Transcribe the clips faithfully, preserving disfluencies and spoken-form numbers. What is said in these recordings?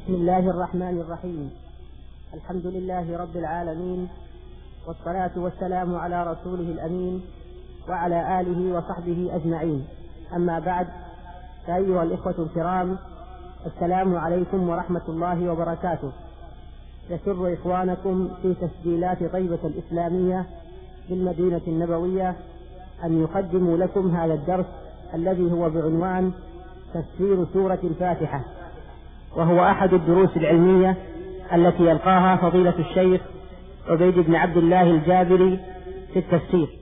بسم الله الرحمن الرحيم. الحمد لله رب العالمين، والصلاة والسلام على رسوله الأمين وعلى آله وصحبه أجمعين. أما بعد، فأيها الإخوة الكرام، السلام عليكم ورحمة الله وبركاته. يسر إخوانكم في تسجيلات طيبة الإسلامية بالمدينة النبوية أن يقدموا لكم هذا الدرس الذي هو بعنوان تفسير سورة الفاتحة، وهو أحد الدروس العلمية التي يلقاها فضيلة الشيخ عبيد بن عبد الله الجابري في التفسير،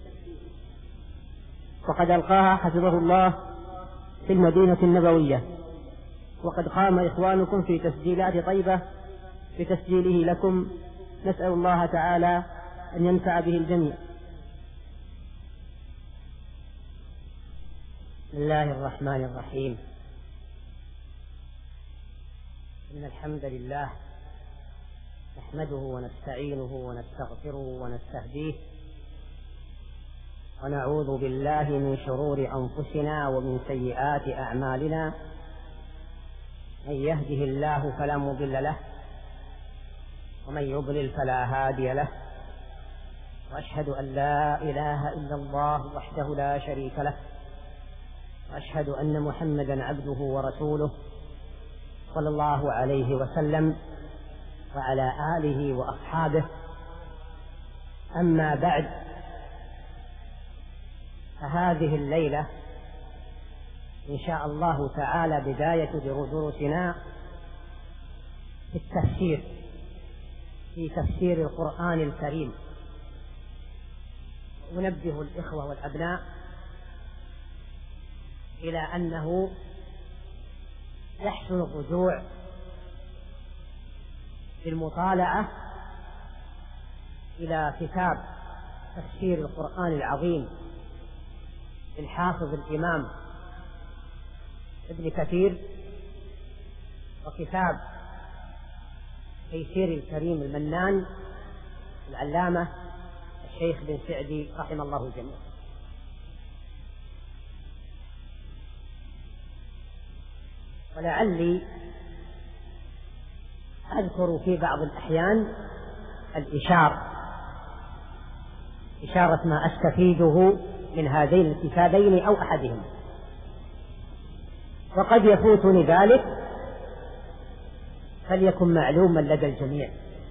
وقد ألقاها حفظه الله في المدينة النبوية، وقد قام إخوانكم في تسجيلات طيبة بتسجيله لكم. نسأل الله تعالى أن ينفع به الجميع. بسم الله الرحمن الرحيم. إن الحمد لله نحمده ونستعينه ونستغفره ونستهديه، ونعوذ بالله من شرور أنفسنا ومن سيئات أعمالنا. من يهده الله فلا مضل له، ومن يضلل فلا هادي له، وأشهد أن لا إله إلا الله وحده لا شريك له، وأشهد أن محمدا عبده ورسوله صلى الله عليه وسلم وعلى آله وأصحابه. أما بعد، فهذه الليلة إن شاء الله تعالى بداية دروسنا في التفسير في تفسير القرآن الكريم. أنبه الإخوة والأبناء إلى أنه يحسن الرجوع بالمطالعة إلى كتاب تفسير القرآن العظيم للحافظ الإمام ابن كثير، وكتاب تيسير الكريم المنان العلامة الشيخ بن سعدي رحمه الله الجميع. ولعلي أذكر في بعض الأحيان الإشارة إشارة ما أستفيده من هذين الكتابين أو أحدهما، وقد يفوتني ذلك، فليكن معلوما لدى الجميع،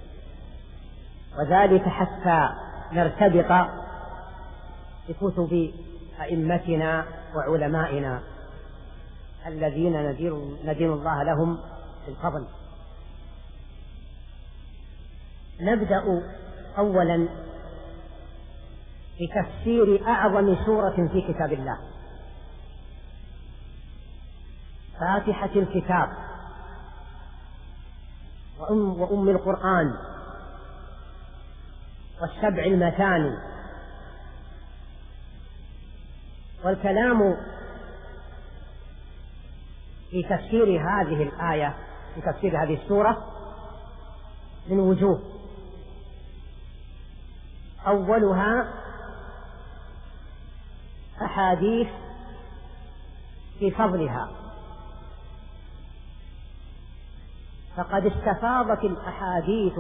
وذلك حتى نرتبط بكتب أئمتنا وعلمائنا الذين ندين الله لهم بالفضل. نبدأ أولا بتفسير أعظم سورة في كتاب الله، فاتحة الكتاب وأم, وأم القرآن والسبع المثاني. والكلام في تفسير هذه الآية في تفسير هذه السورة من وجوه. أولها أحاديث في فضلها، فقد استفاضت الأحاديث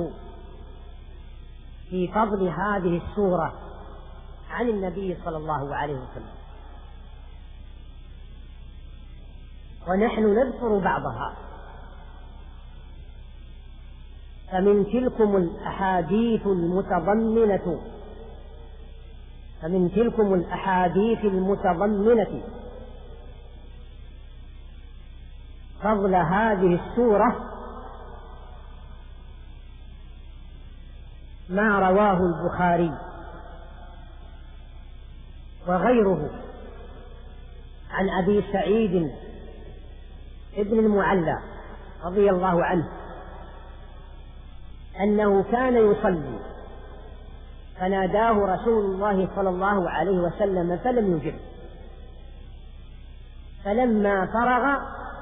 في فضل هذه السورة عن النبي صلى الله عليه وسلم، ونحن نذكر بعضها. فمن تلكم الأحاديث المتضمنة فمن تلكم الأحاديث المتضمنة فضل هذه السورة ما رواه البخاري وغيره عن أبي سعيد ابن المعلى رضي الله عنه أنه كان يصلي فناداه رسول الله صلى الله عليه وسلم فلم يجب، فلما فرغ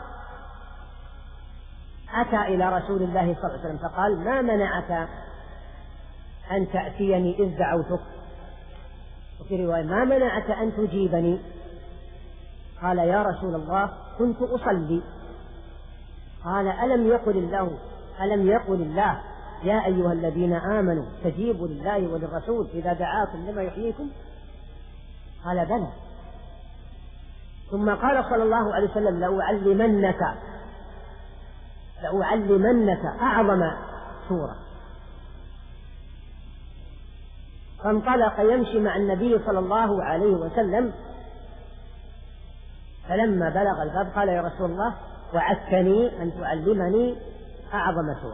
أتى إلى رسول الله صلى الله عليه وسلم فقال: ما منعك أن تأتيني إذ دعوتك؟ وفي رواية: ما منعك أن تجيبني؟ قال: يا رسول الله، كنت أصلي. قال ألم يقل الله ألم يقل الله يا أيها الذين آمنوا استجيبوا لله وللرسول إذا دعاكم لما يحييكم؟ قال بلى. ثم قال صلى الله عليه وسلم لأعلمنك لأعلمنك أعظم سورة. فانطلق يمشي مع النبي صلى الله عليه وسلم، فلما بلغ الباب قال يا رسول الله وعدتني أن تعلمني أعظم سورة.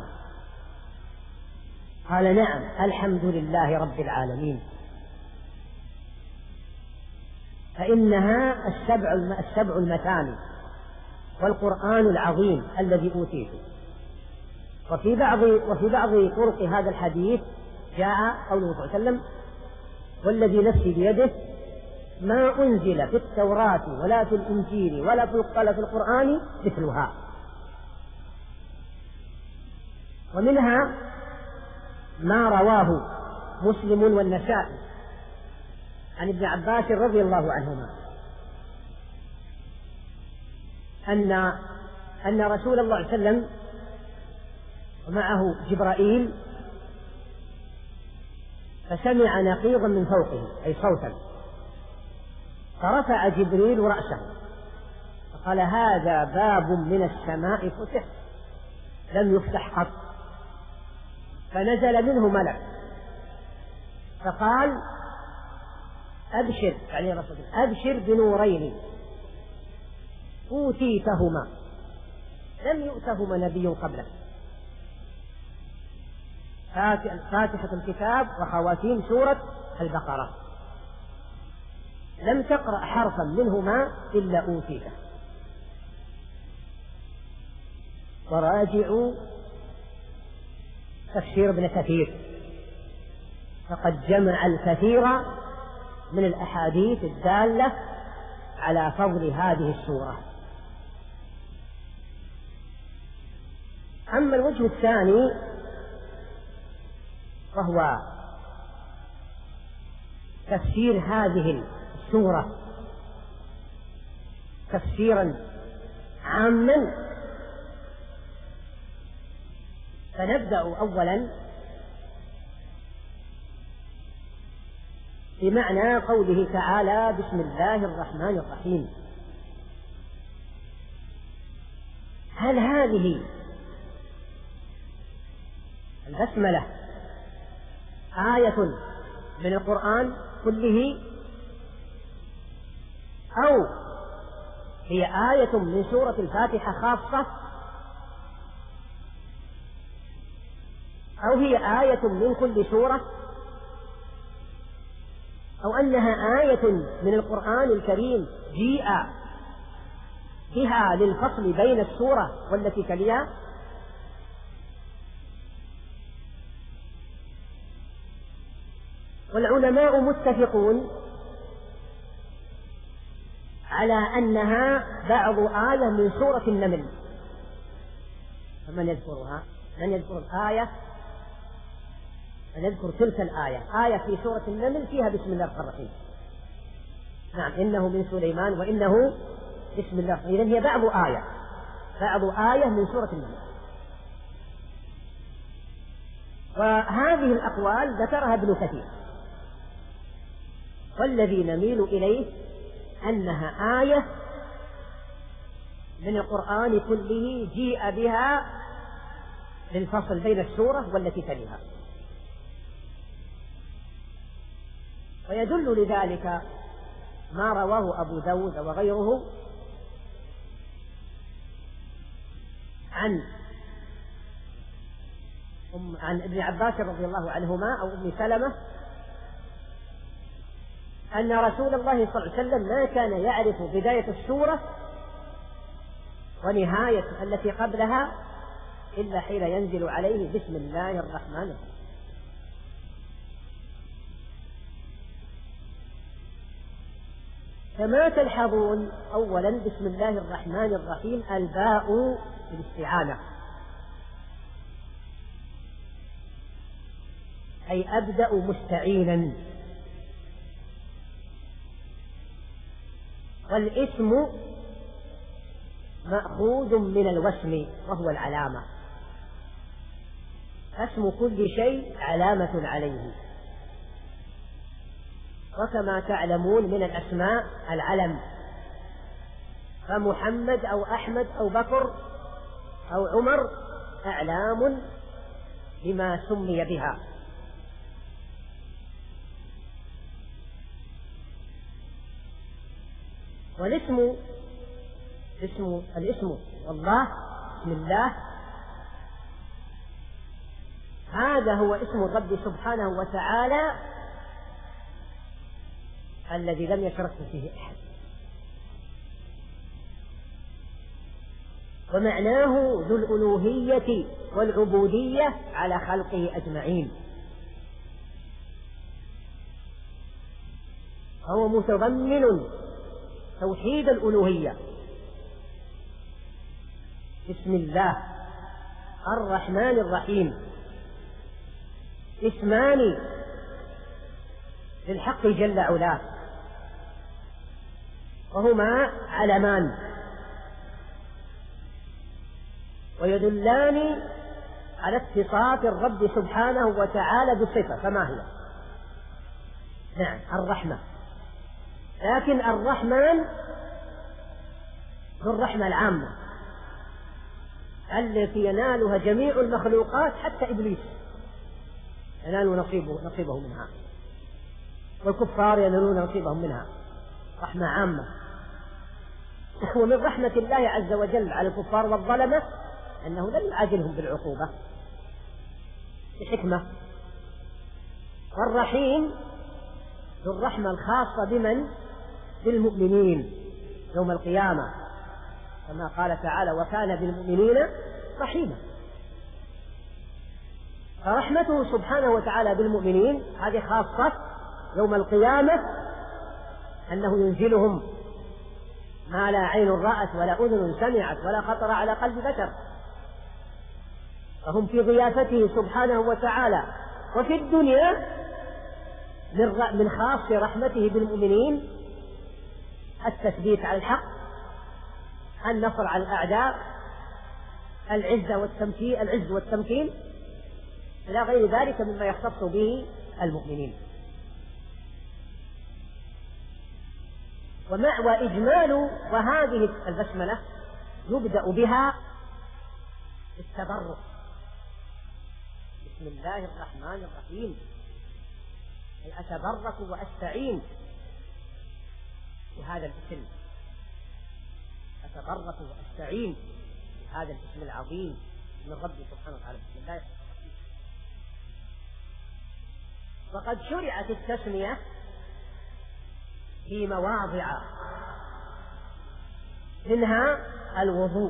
قال نعم الحمد لله رب العالمين، فإنها السبع السبع المثاني والقرآن العظيم الذي أوتيته. وفي بعض وفي بعض طرق هذا الحديث جاء قوله صلى الله عليه وسلم والذي نفسي بيده ما أنزل في التوراة ولا في الإنجيل ولا في القرآن مثلها. ومنها ما رواه مسلم والنسائي عن ابن عباس رضي الله عنهما أن أن رسول الله صلى الله عليه وسلم ومعه جبرائيل فسمع نقيضا من فوقه أي صوتا، فرفع جبريل رأسه فقال هذا باب من السماء فتح لم يفتح قط. فنزل منه ملك فقال أبشر يعني رسول أبشر بنورين أوتيتهما لم يؤتهما نبي قبلك، فاتحة الكتاب وخواتيم سورة البقرة، لم تقرأ حرفا منهما إلا أوتيته. وراجعوا تفسير ابن كثير فقد جمع الكثير من الأحاديث الدالة على فضل هذه السورة. أما الوجه الثاني وهو تفسير هذه السورة تفسيرا عاما، فنبدأ أولا بمعنى قوله تعالى بسم الله الرحمن الرحيم. هل هذه البسملة آية من القرآن كله أو هي آية من سورة الفاتحة خاصة أو هي آية من كل سورة أو أنها آية من القرآن الكريم جيء بها للفصل بين السورة والتي تليها؟ والعلماء متفقون على أنها بعض آية من سورة النمل. فمن يذكرها؟ من يذكر الآية؟ نذكر تلك الآية، آية في سورة النمل فيها بسم الله الرحمن الرحيم. نعم إنه من سليمان وإنه بسم الله. إذن هي بعض آية بعض آية من سورة النمل. وهذه الأقوال ذكرها ابن كثير، والذي نميل إليه أنها آية من القرآن كله جيء بها للفصل بين السورة والتي تليها. ويدل لذلك ما رواه أبو داود وغيره عن عن ابن عباس رضي الله عنهما أو ابن سلمة أن رسول الله صلى الله عليه وسلم ما كان يعرف بداية السورة ونهاية التي قبلها إلا حين ينزل عليه بسم الله الرحمن الرحيم. كما تلحظون أولا بسم الله الرحمن الرحيم الباء بالاستعانة، أي أبدأ مستعينا، والاسم مأخوذ من الوسم وهو العلامة، اسم كل شيء علامة عليه. وكما تعلمون من الأسماء العلم، فمحمد أو أحمد أو بكر أو عمر أعلام بما سمي بها. والاسم اسم الاسم والله بسم الله، هذا هو اسم الرب سبحانه وتعالى الذي لم يشرك فيه أحد، ومعناه ذو الألوهية والعبودية على خلقه أجمعين. هو متضمن توحيد الألوهية. بسم الله الرحمن الرحيم اسمان للحق جل علاه، وهما علمان ويدلان على اتصاف الرب سبحانه وتعالى بصفة. فما هي؟ نعم الرحمة، لكن الرحمن ذو الرحمة العامة التي ينالها جميع المخلوقات حتى إبليس ينال نصيبه, نصيبه منها، والكفار ينالون نصيبهم منها، رحمة عامة. ومن رحمة الله عز وجل على الكفار والظلمة أنه لم يعاجلهم بالعقوبة بحكمة. والرحيم ذو الرحمة الخاصة بمن؟ بالمؤمنين يوم القيامة، كما قال تعالى وكان بالمؤمنين رحيما. فرحمته سبحانه وتعالى بالمؤمنين هذه خاصة يوم القيامة، أنه ينزلهم ما لا عين رأت ولا أذن سمعت ولا خطر على قلب بشر، فهم في ضيافته سبحانه وتعالى. وفي الدنيا من خاص رحمته بالمؤمنين التثبيت على الحق، النصر على الأعداء، العزة والتمكين العز والتمكين إلى غير ذلك مما يختص به المؤمنين. ومع وإجمال وهذه البسملة يبدأ بها التبرك. بسم الله الرحمن الرحيم، أي أتبرك وأستعين بهذا الاسم، أتبرك وأستعين بهذا الاسم العظيم من ربي سبحانه وتعالى. بسم الله الرحمن الرحيم. وقد شرعت التسمية في مواضع، منها الوضوء،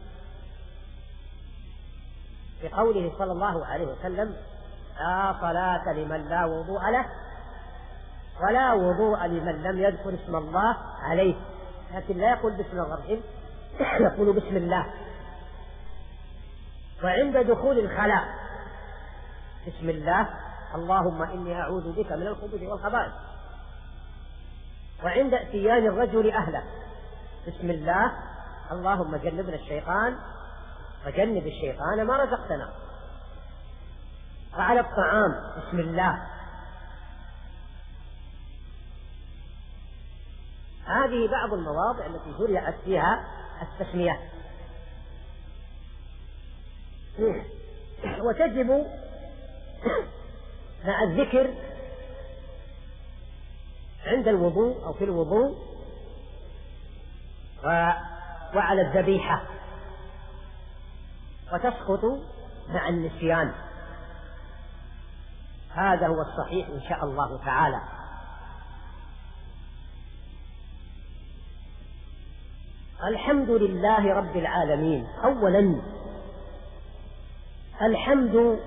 في قوله صلى الله عليه وسلم لا صلاة لمن لا وضوء له ولا وضوء لمن لم يذكر اسم الله عليه، لكن لا يقول بسم الله الرحيم، يقول بسم الله. وعند دخول الخلاء بسم الله اللهم إني أعوذ بك من الخبث والخبائث. وعند اتيان الرجل أهله بسم الله اللهم جنبنا الشيطان وجنب الشيطان ما رزقتنا. وعلى الطعام بسم الله. هذه بعض المواضع التي شرعت فيها التسمية، وتجب مع الذكر عند الوضوء أو في الوضوء وعلى الذبيحة، وتسقط مع النسيان. هذا هو الصحيح إن شاء الله تعالى. الحمد لله رب العالمين. أولا الحمد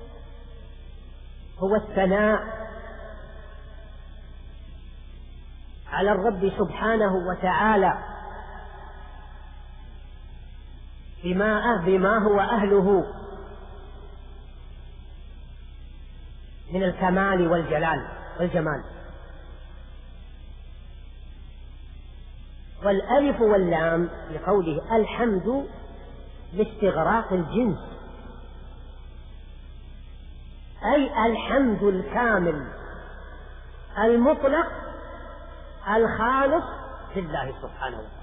هو الثناء على الرب سبحانه وتعالى بما, بما هو أهله من الكمال والجلال والجمال. والألف واللام في قوله الحمد لاستغراق الجنس، أي الحمد الكامل المطلق الخالص لله سبحانه وتعالى.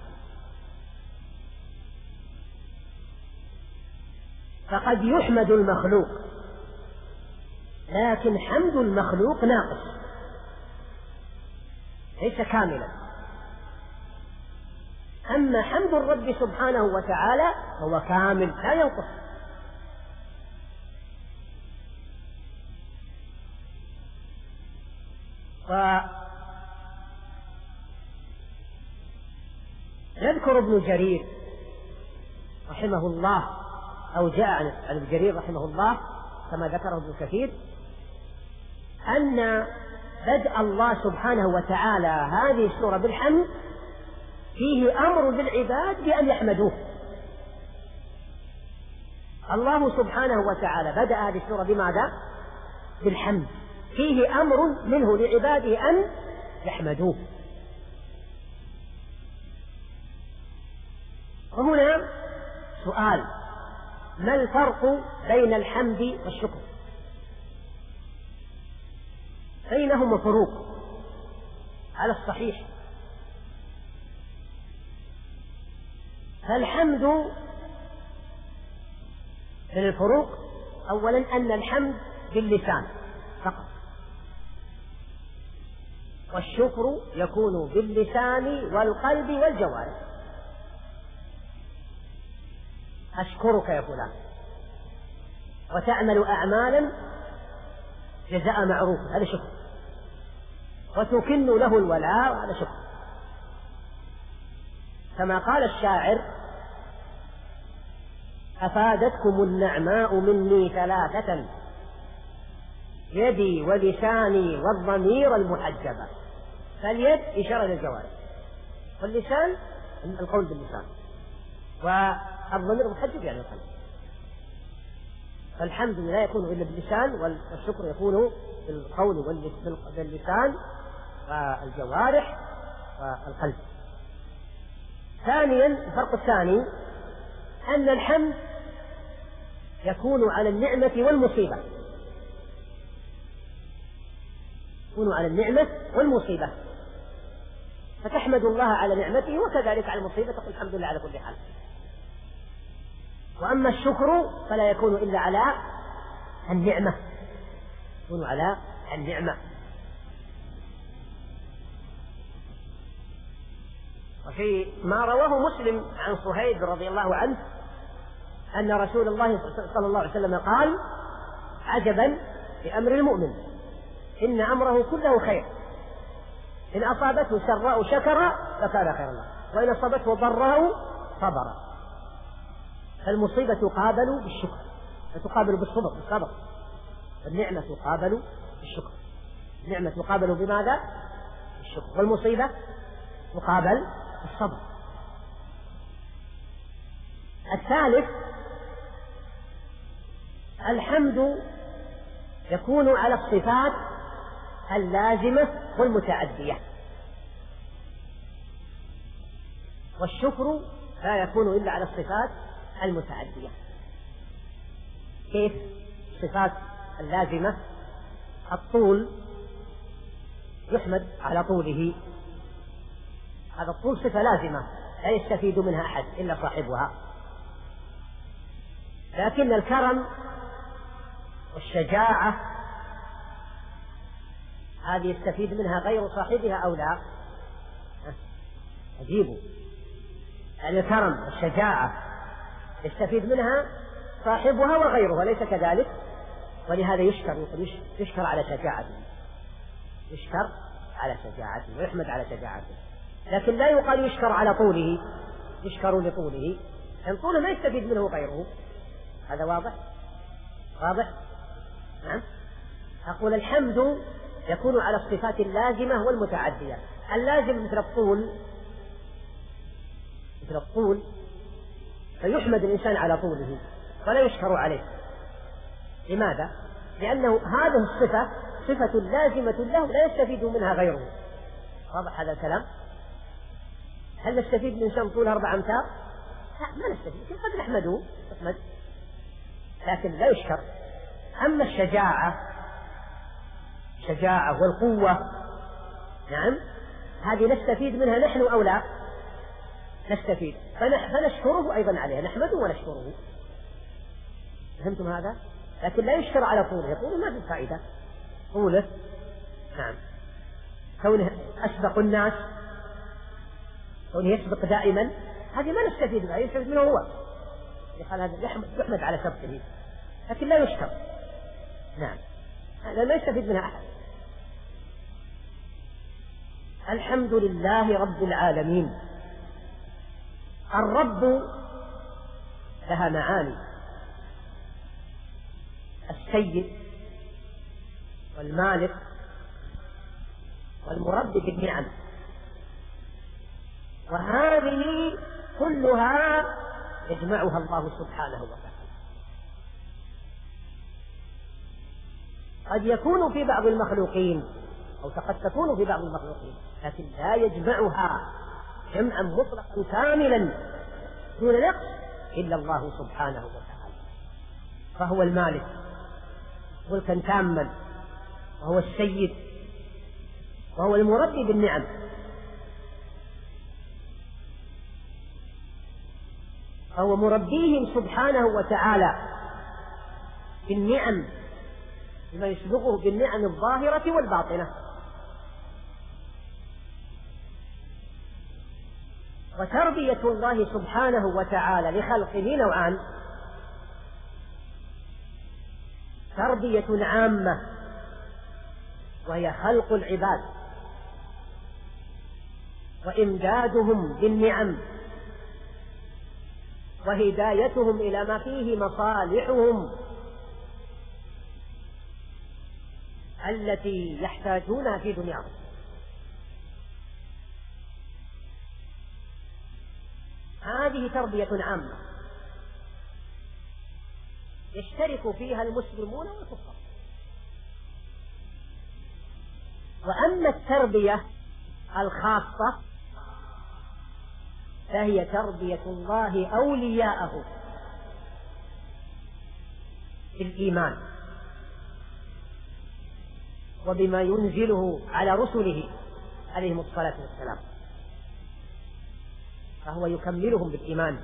فقد يحمد المخلوق، لكن حمد المخلوق ناقص ليس كاملا، أما حمد الرب سبحانه وتعالى هو كامل لا ينقص. ويذكر ابن جرير رحمه الله، أو جاء عن ابن جرير رحمه الله كما ذكره ابن كثير، أن بدء الله سبحانه وتعالى هذه السورة بالحمد فيه أمر للعباد بأن يحمدوه. الله سبحانه وتعالى بدأ هذه السورة بماذا؟ بالحمد، فيه أمر منه لعباده أن يحمدوه. وهنا سؤال: ما الفرق بين الحمد والشكر؟ بينهما فروق على الصحيح. فالحمد من الفروق أولا أن الحمد باللسان فقط، والشكر يكون باللسان والقلب والجوارح. أشكرك يا فلان، وتعمل أعمالا جزاء معروف، هذا شكر. وتكن له الولاء، هذا شكر. كما قال الشاعر: أفادتكم النعماء مني ثلاثة، يدي ولساني والضمير المحجبة. فاليد إشارة للجوارح، واللسان القول باللسان، والضمير المحجب يعني القلب. فالحمد لا يكون إلا باللسان، والشكر يكون بالقول واللسان والجوارح والقلب. ثانيا، الفرق الثاني أن الحمد يكون على النعمة والمصيبة، يكون على النعمة والمصيبة، فتحمد الله على نعمته وكذلك على المصيبة تقول الحمد لله على كل حال. وأما الشكر فلا يكون إلا على النعمة، يكون على النعمة. وفي ما رواه مسلم عن صهيب رضي الله عنه أن رسول الله صلى الله عليه وسلم قال: عجبا لأمر المؤمن، إن أمره كله خير، إن أصابته سراء شكر فكان خيرا له، وإن أصابته ضراء صبر. فالمصيبة تقابل بالشكر، وتقابل بالصبر بالصبر، والنعمة تقابل بالشكر. النعمة تقابل بماذا؟ بالشكر، والمصيبة تقابل بالصبر. الثالث، الحمد يكون على الصفات اللازمة والمتعدية، والشكر لا يكون إلا على الصفات المتعدية. كيف؟ الصفات اللازمة: الطول يحمد على طوله، هذا الطول صفة لازمة لا يستفيد منها أحد إلا صاحبها. لكن الكرم والشجاعة هذه يستفيد منها غير صاحبها أو لا؟ أجيبوا. يعني الكرم والشجاعة يستفيد منها صاحبها وغيرها، ليس كذلك؟ ولهذا يشكر، يشكر على شجاعته، يشكر على شجاعته ويحمد على شجاعته. لكن لا يقال يشكر على طوله، يشكر لطوله، لأن طوله ما يستفيد منه غيره. هذا واضح؟ واضح؟ نعم. أقول الحمد يكون على الصفات اللازمة والمتعدية. اللازم مثل الطول، مثل الطول فيحمد الإنسان على طوله ولا يشكر عليه. لماذا؟ لأنه هذه الصفة صفة لازمة له لا يستفيد منها غيره. واضح هذا الكلام؟ هل نستفيد من إنسان طوله أربع أمتار؟ لا، ما نستفيد، لكن قد نحمده نحمد، لكن لا يشكر. أما الشجاعة الشجاعة والقوة، نعم، هذه نستفيد منها نحن أو لا؟ نستفيد، فنشكره أيضا عليها، نحمده ونشكره. فهمتم هذا؟ لكن لا يشكر على طوله، طوله ما في فائدة، طوله نعم، كونه أسبق الناس، كونه يسبق دائما، هذه ما نستفيد منها، يستفيد منه هو، يقال هذا يحمد على سبقه، لكن لا يشكر. نعم، هذا ما يستفيد منها أحد. الحمد لله رب العالمين. الرب لها معاني: السيد والمالك والمربي بالنعم، وهذه كلها يجمعها الله سبحانه وتعالى. قد يكون في بعض المخلوقين أو قد تكون في بعض المخلوقين، لكن لا يجمعها جمعا مطلقا كاملا دون نقص إلا الله سبحانه وتعالى. فهو المالك ملكا تاما، وهو السيد، وهو المربي بالنعم. فهو مربيهم سبحانه وتعالى بالنعم بما يسبقه بالنعم الظاهرة والباطنة. وتربية الله سبحانه وتعالى لخلقه نوعان: تربية عامة وهي خلق العباد وإمدادهم بالنعم وهدايتهم إلى ما فيه مصالحهم التي يحتاجونها في دنياهم. هذه تربية عامة يشترك فيها المسلمون والكفار. وأما التربية الخاصة فهي تربية الله أولياءه بالإيمان وبما ينزله على رسله عليهم الصلاة والسلام، فهو يكملهم بالإيمان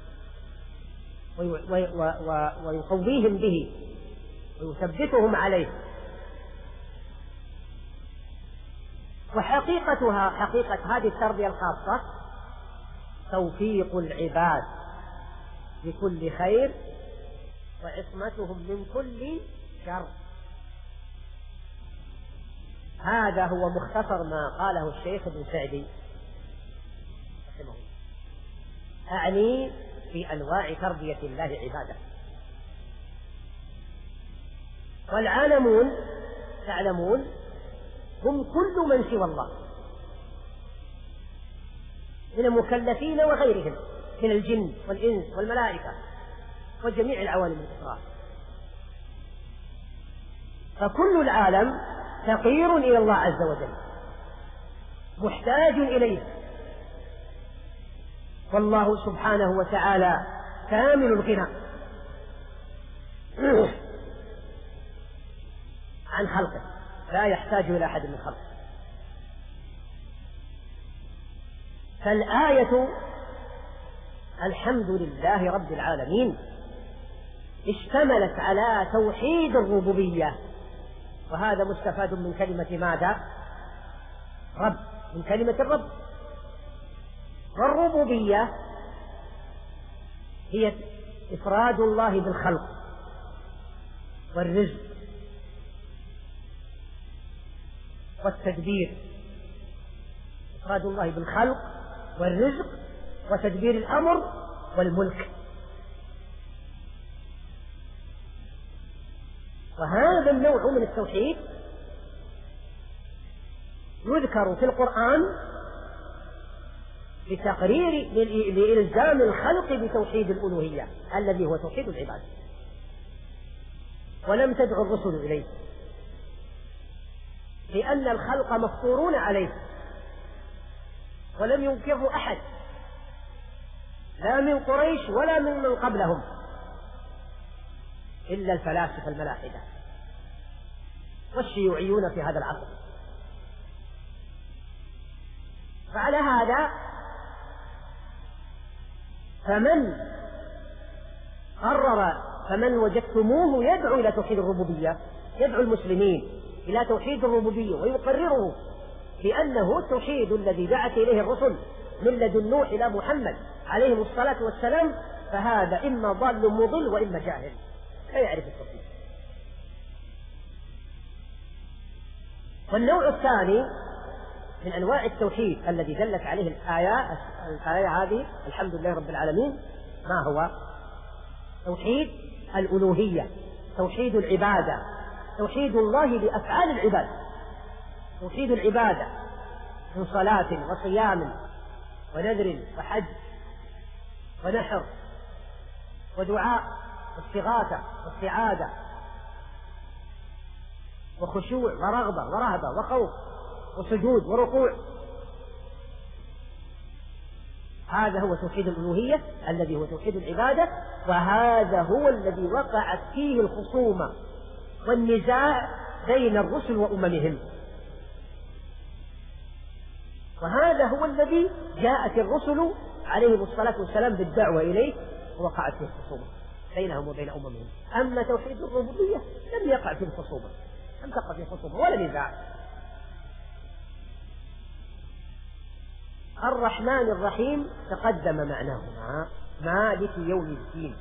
ويقويهم به ويثبتهم عليه. وحقيقتها حقيقة هذه التربية الخاصة توفيق العباد لكل خير وعصمتهم من كل شر. هذا هو مختصر ما قاله الشيخ ابن سعدي رحمه الله، أعني في أنواع تربية الله عباده. والعالمون تعلمون هم كل من سوى الله من المكلفين وغيرهم من الجن والإنس والملائكة وجميع العوالم الأخرى. فكل العالم فقير إلى الله عز وجل محتاج إليه، والله سبحانه وتعالى كامل الغنى عن خلقه، لا يحتاج إلى أحد من خلقه. فالآية الحمد لله رب العالمين اشتملت على توحيد الربوبية، وهذا مستفاد من كلمة ماذا؟ رب، من كلمة الرب. والربوبية هي إفراد الله بالخلق والرزق والتدبير، إفراد الله بالخلق والرزق وتدبير الأمر والملك. وهذا النوع من التوحيد يذكر في القرآن لتقرير لإلزام الخلق بتوحيد الألوهية الذي هو توحيد العباد، ولم تدع الرسل إليه لأن الخلق مفطورون عليه ولم ينكره أحد لا من قريش ولا من من قبلهم إلا الفلاسفة الملاحدة والشيوعيون في هذا العصر. فعلى هذا فمن قرر فمن وجدتموه يدعو إلى توحيد الربوبية، يدعو المسلمين إلى توحيد الربوبية ويقرره بأنه التوحيد الذي دعت إليه الرسل من لدن نوح إلى محمد عليهم الصلاة والسلام، فهذا إما ضال مضل وإما جاهل لا يعرف التوحيد. والنوع الثاني من أنواع التوحيد الذي دلت عليه الآية الآية هذه الحمد لله رب العالمين، ما هو؟ توحيد الألوهية، توحيد العبادة، توحيد الله بأفعال العباد، توحيد العبادة من صلاة وصيام ونذر وحج ونحر ودعاء واستغاثة واستعاذة وخشوع ورغبة ورهبة وخوف وسجود وركوع. هذا هو توحيد الألوهية الذي هو توحيد العبادة، وهذا هو الذي وقعت فيه الخصومة والنزاع بين الرسل وأممهم، وهذا هو الذي جاءت الرسل عليهم الصلاة والسلام بالدعوة إليه ووقعت فيه الخصومة بينهم وبين أممهم. أما توحيد الربوبية لم يقع فيه الخصومة، لم تقع فيه الخصومة ولا نزاع. الرحمن الرحيم تقدم معناهما مالك يوم الدين.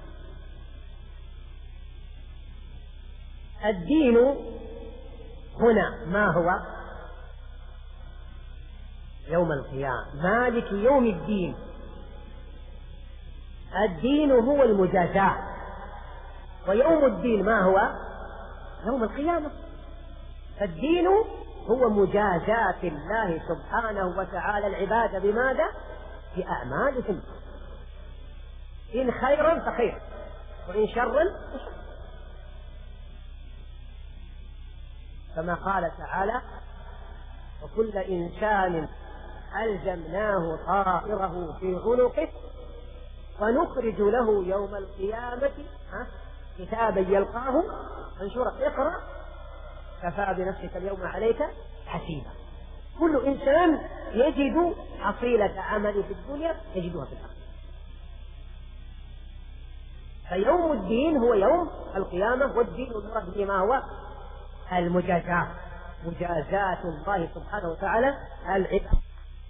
الدين هنا ما هو؟ يوم القيامة، مالك يوم الدين. الدين هو المجازاة، ويوم الدين ما هو؟ يوم القيامة. فالدين هو مجازاة الله سبحانه وتعالى العباد بماذا؟ بأعمالهم، إن خيرا فخير وإن شرا فشر، كما قال تعالى: وكل إنسان ألزمناه طائره في عنقه ونخرج له يوم القيامة كتابا يلقاه منشورا اقرأ كفى بنفسك اليوم عليك حسيبا. كل إنسان يجد حصيلة عمله في الدنيا يجدها في الآخرة. فيوم الدين هو يوم القيامة، والدين المراد به ما هو؟ المجازاة، مجازاة الله سبحانه وتعالى العباد.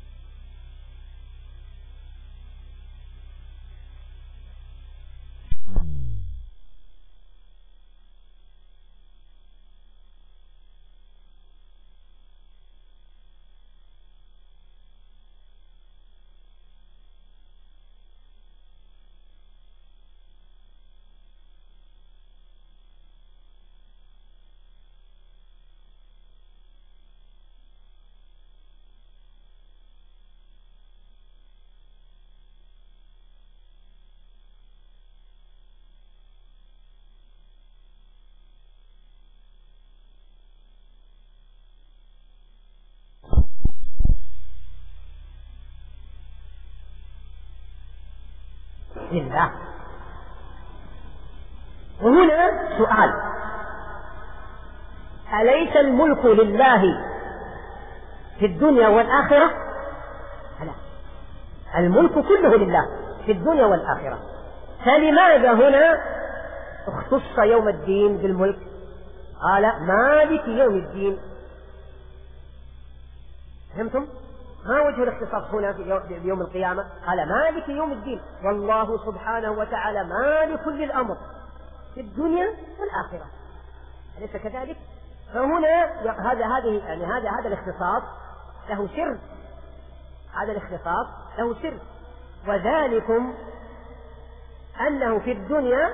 لله. وهنا سؤال: أليس الملك لله في الدنيا والآخرة؟ لا، الملك كله لله في الدنيا والآخرة. فلماذا هنا اختص يوم الدين بالملك؟ قال مالك يوم الدين. فهمتم؟ ما وجه الاختصاص هنا في يوم القيامة؟ قال مالك يوم الدين، والله سبحانه وتعالى مالك للأمر في الدنيا والآخرة، أليس كذلك؟ فهنا هذا هذه يعني هذا هذا الاختصاص له سر، هذا الاختصاص له سر، وذلكم أنه في الدنيا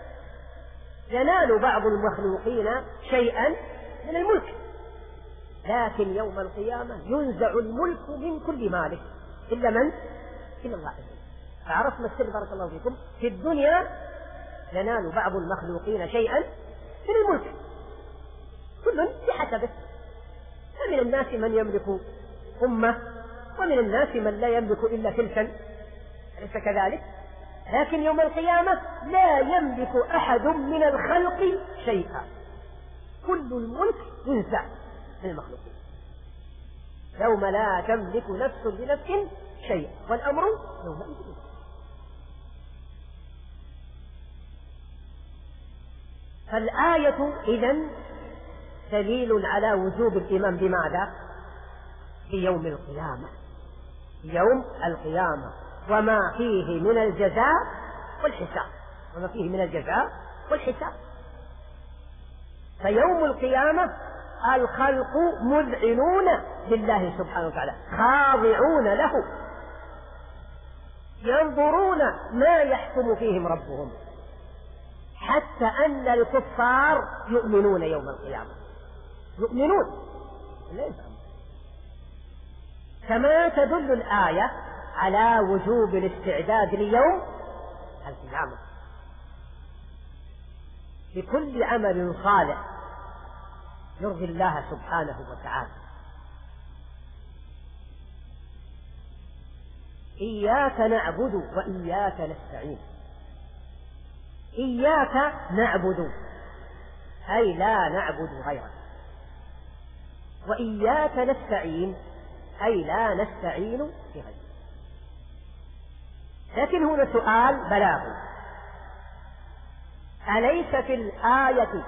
ينال بعض المخلوقين شيئا من الملك، لكن يوم القيامة ينزع الملك من كل مالك إلا من؟ إلا الله. فعرفنا السر بارك الله فيكم. في الدنيا ينال بعض المخلوقين شيئا من الملك، كل بحسبه، فمن الناس من يملك أمة ومن الناس من لا يملك إلا تلكا، أليس كذلك؟ لكن يوم القيامة لا يملك أحد من الخلق شيئا، كل الملك ينزع من المخلوقين، يوم لا تملك نفس لنفس شيئا والأمر يومئذ. فالآية إذن دليل على وجوب الإيمان بماذا؟ في يوم القيامة، يوم القيامة وما فيه من الجزاء والحساب، وما فيه من الجزاء والحساب. فيوم القيامة الخلق مذعنون لله سبحانه وتعالى، خاضعون له، ينظرون ما يحكم فيهم ربهم، حتى أن الكفار يؤمنون يوم القيامة، يؤمنون ليس. كما تدل الآية على وجوب الاستعداد ليوم القيامة بكل عمل صالح يرضي الله سبحانه وتعالى. إياك نعبد وإياك نستعين. إياك نعبد أي لا نعبد غيرك، وإياك نستعين أي لا نستعين بغيرك. لكن هنا سؤال بلاغي: أليس في الآية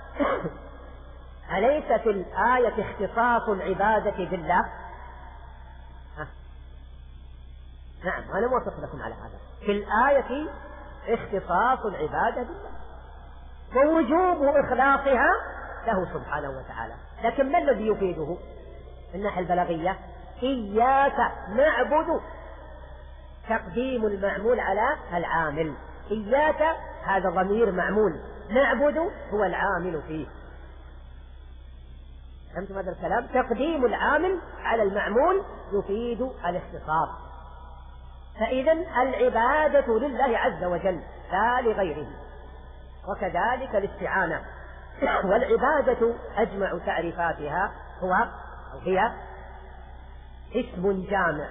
أليس في الآية اختصاص العبادة بالله؟ ها؟ نعم، أنا موافق لكم على هذا. في الآية اختصاص العبادة بالله ووجوب إخلاصها له سبحانه وتعالى، لكن ما الذي يفيده من الناحية البلاغية؟ إياك نعبد، تقديم المعمول على العامل. إياك هذا ضمير معمول، نعبد هو العامل فيه. فهمتم هذا الكلام؟ تقديم العامل على المعمول يفيد الاختصاص. فإذا العبادة لله عز وجل لا لغيره، وكذلك الاستعانة. والعبادة أجمع تعريفاتها هو أو هي اسم جامع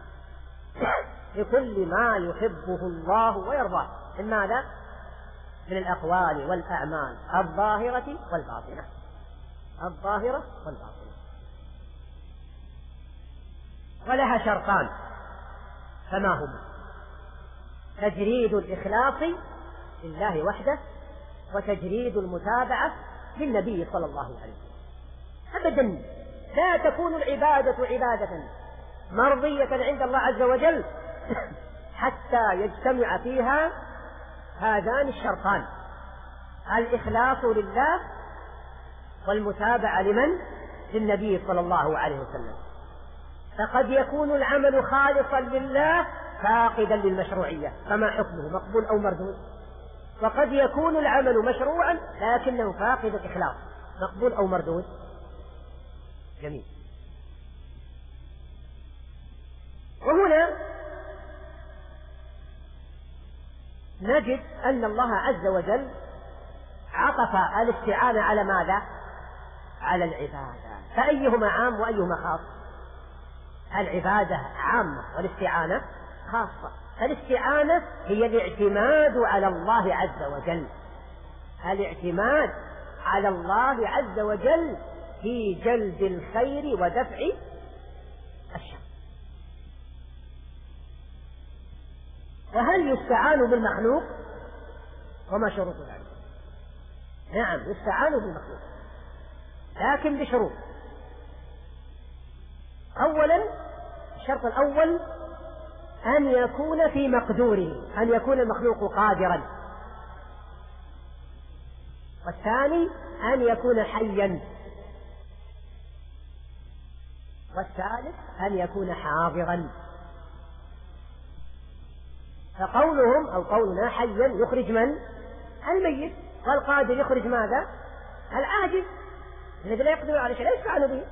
لكل ما يحبه الله ويرضاه من ماذا؟ من الأقوال والأعمال الظاهرة والباطنة، الظاهرة والباطنة. ولها شرطان، فما هما؟ تجريد الإخلاص لله وحده، وتجريد المتابعة للنبي صلى الله عليه وسلم. أبدا لا تكون العبادة عبادة مرضية عند الله عز وجل حتى يجتمع فيها هذان الشرطان: الإخلاص لله والمتابعة لمن؟ للنبي صلى الله عليه وسلم. فقد يكون العمل خالصا لله فاقدا للمشروعية، فما حكمه؟ مقبول أو مردود؟ وقد يكون العمل مشروعا لكنه فاقد الإخلاص، مقبول أو مردود؟ جميل. وهنا نجد أن الله عز وجل عطف الاستعانة على ماذا؟ على العبادة. فأيهما عام وأيهما خاص؟ العبادة عامة والاستعانة خاصة. فالاستعانة هي الاعتماد على الله عز وجل، الاعتماد على الله عز وجل في جلب الخير ودفع الشر. وهل يستعان بالمخلوق؟ وما شروط ذلك؟ نعم، يستعان بالمخلوق لكن بشروط. أولا، الشرط الأول أن يكون في مقدوره، أن يكون المخلوق قادرا. والثاني أن يكون حيا. والثالث أن يكون حاضرا. فقولهم أو قولنا حيا يخرج من؟ الميت. والقادر يخرج ماذا؟ العاجز الذي لا يقدر على شيء، لا يستعان به.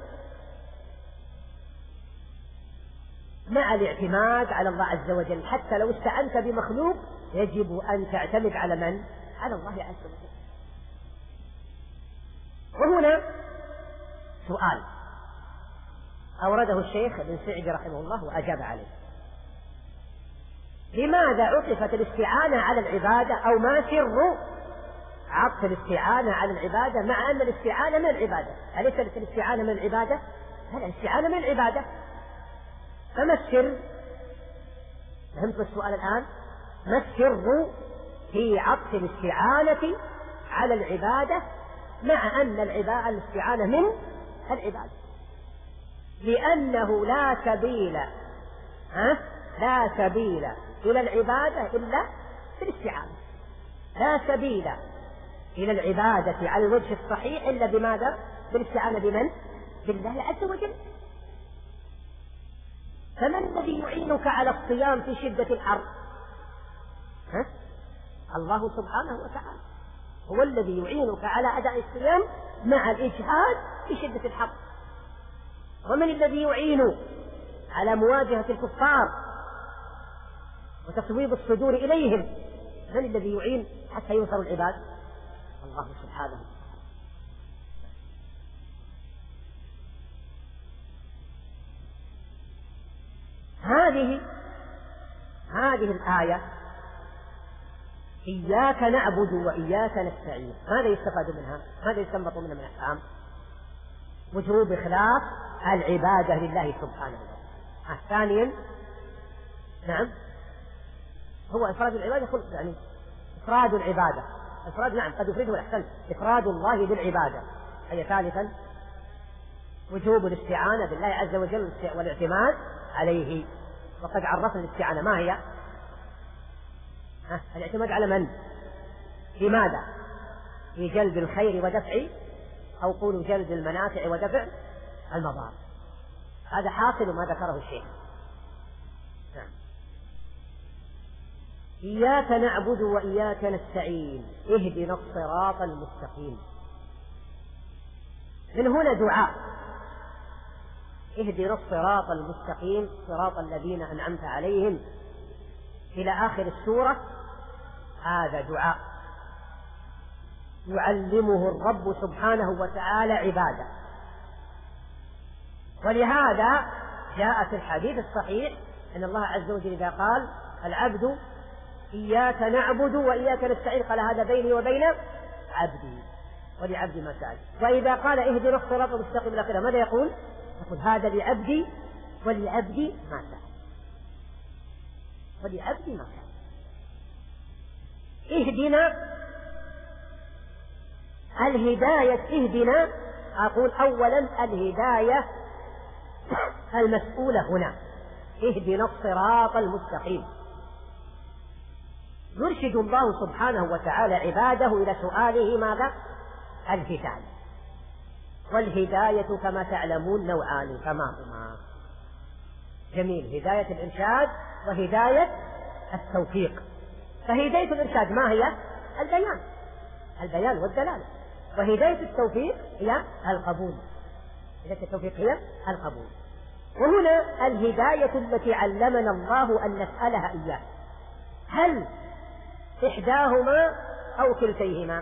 مع الاعتماد على الله عز وجل، حتى لو استعنت بمخلوق يجب أن تعتمد على من؟ على الله عز وجل. وهنا سؤال: أورده الشيخ ابن سعدي رحمه الله وأجاب عليه. لماذا عطفت الاستعانة على العبادة، أو ما سر عطف الاستعانة على العبادة مع أن الاستعانة من العبادة؟ أليست الاستعانة من العبادة؟ لا، الاستعانة من العبادة. فما السر؟ فهمت السؤال الآن؟ ما السر في عطف الاستعانة على العبادة مع أن العبادة الاستعانة من العبادة؟ لأنه لا سبيل ها؟ لا سبيل إلى العبادة إلا بالاستعانة. لا سبيل إلى العبادة على الوجه الصحيح إلا بماذا؟ بالاستعانة بمن؟ بالله عز وجل. فمن الذي يعينك على الصيام في شدة الحر؟ ها؟ الله سبحانه وتعالى هو الذي يعينك على أداء الصيام مع الإجهاد في شدة الحر. ومن الذي يعين على مواجهة الكفار وتصويب الصدور إليهم؟ من الذي يعين حتى ينصر العباد؟ الله سبحانه. هذه هذه الآية إياك نعبد وإياك نستعين، ماذا يستفاد منها؟ ماذا يستنبط منها من الأحكام؟ وجوب إخلاص العبادة لله سبحانه وتعالى. ثانيا نعم هو إفراد العبادة، يعني إفراد العبادة، إفراد نعم قد يفرده الأحسن، إفراد الله بالعبادة. هي ثالثا وجوب الاستعانة بالله عز وجل والاعتماد عليه. وقد عرفنا الاستعانة ما هي؟ ها؟ الاعتماد على من؟ لماذا؟ في جلب الخير ودفع، أو قولوا جلب المنافع ودفع المضار. هذا حاصل ما ذكره الشيخ. نعم. إياك نعبد وإياك نستعين اهدنا الصراط المستقيم. من هنا دعاء اهدنا الصراط المستقيم صراط الذين أنعمت عليهم إلى آخر السورة. هذا دعاء يعلمه الرب سبحانه وتعالى عباده، ولهذا جاء في الحديث الصحيح أن الله عز وجل إذا قال العبد إياك نعبد وإياك نستعين قال هذا بيني وبين عبدي ولعبدي ما سأل. وإذا قال اهدنا الصراط المستقيم إلى آخره ماذا يقول؟ يقول هذا لعبدي ولعبدي ما سأل، ولعبدي ما سأل. اهدنا الهداية، اهدنا أقول أولا الهداية المسؤولة هنا اهدنا الصراط المستقيم. يرشد الله سبحانه وتعالى عباده إلى سؤاله ماذا؟ الهداية. والهداية كما تعلمون نوعان كما هما. جميل. هداية الإرشاد وهداية التوفيق. فهداية الإرشاد ما هي؟ البيان، البيان والدلالة. وهداية التوفيق هي القبول. هداية التوفيق هي القبول. وهنا الهداية التي علمنا الله أن نسألها إياه، هل إحداهما أو كلتيهما؟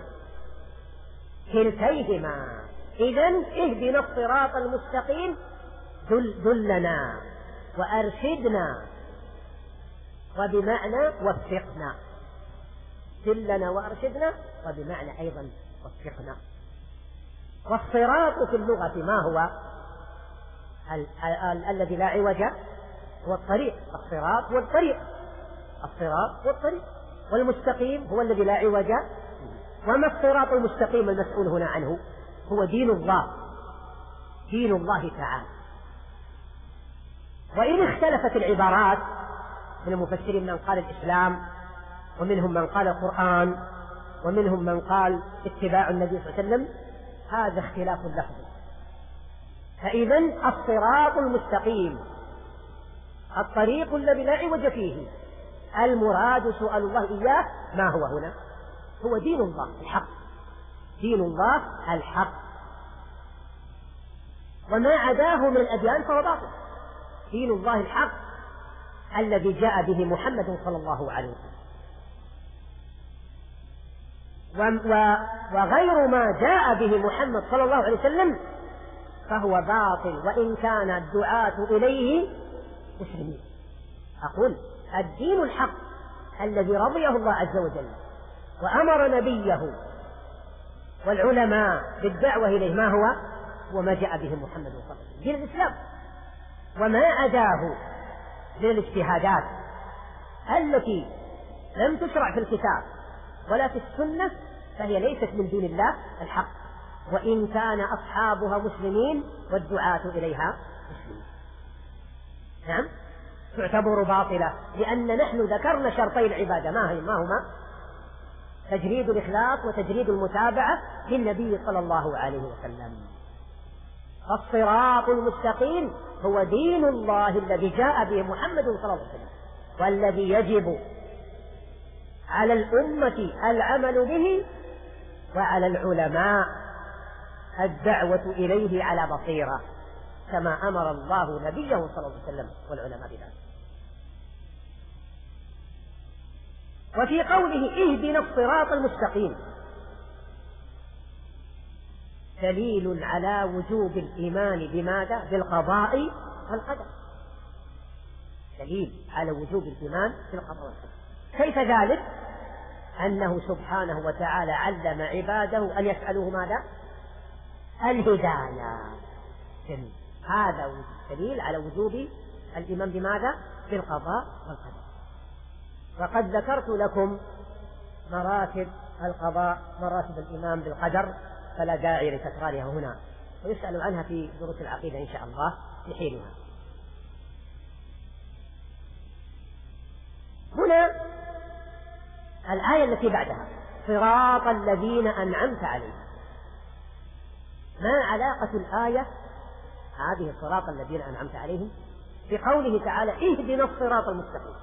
كلتيهما. إذن اهدنا الصراط المستقيم دل دلنا وأرشدنا، وبمعنى وفقنا. دلنا وأرشدنا وبمعنى أيضا وفقنا. والصراط في اللغة ما هو؟ ال ال الذي لا عوج هو الطريق. الصراط هو الطريق، الصراط هو الطريق. والمستقيم هو الذي لا عوج. وما الصراط المستقيم المسؤول هنا عنه؟ هو دين الله، دين الله تعالى. وإن اختلفت العبارات من المفسرين، من قال الإسلام، ومنهم من قال القرآن، ومنهم من قال اتباع النبي صلى الله عليه وسلم، هذا اختلاف لفظي. فإذا الصراط المستقيم الطريق الذي لا عوج فيه، المراد سؤال الله إياه ما هو هنا؟ هو دين الله الحق، دين الله الحق. وما عداه من الأديان فهو باطل. دين الله الحق الذي جاء به محمد صلى الله عليه وسلم. وغير ما جاء به محمد صلى الله عليه وسلم فهو باطل وإن كان الدعاة إليه مسلمين. أقول الدين الحق الذي رضيه الله عز وجل وأمر نبيه والعلماء بالدعوة إليه ما هو؟ وما جاء به محمد صلى الله عليه وسلم، دين الإسلام، وما عداه من الاجتهادات التي لم تشرع في الكتاب ولا في السنة فهي ليست من دين الله الحق، وإن كان أصحابها مسلمين والدعاة إليها مسلمين. نعم، تعتبر باطلة لأن نحن ذكرنا شرطي العبادة ما هي ما هما؟ تجريد الإخلاص وتجريد المتابعة للنبي صلى الله عليه وسلم. الصراط المستقيم هو دين الله الذي جاء به محمد صلى الله عليه وسلم، والذي يجب على الأمة العمل به وعلى العلماء الدعوة إليه على بصيرة كما أمر الله نبيه صلى الله عليه وسلم والعلماء بذلك. وفي قوله اهدنا الصراط المستقيم دليل على وجوب الإيمان بماذا؟ بالقضاء والقدر. دليل على وجوب الإيمان بالقضاء والقدر. كيف ذلك؟ أنه سبحانه وتعالى علم عباده أن يسألوه ماذا؟ الهداية. هذا دليل على وجوب الإيمان بماذا؟ بالقضاء والقدر. وقد ذكرت لكم مراتب القضاء، مراتب الإيمان بالقدر، فلا داعي لتكرارها هنا، ويسأل عنها في دروس العقيدة إن شاء الله لحينها. هنا الآية التي بعدها صراط الذين أنعمت عليهم. ما علاقة الآية هذه صراط الذين أنعمت عليهم بقوله تعالى اهدنا الصراط المستقيم؟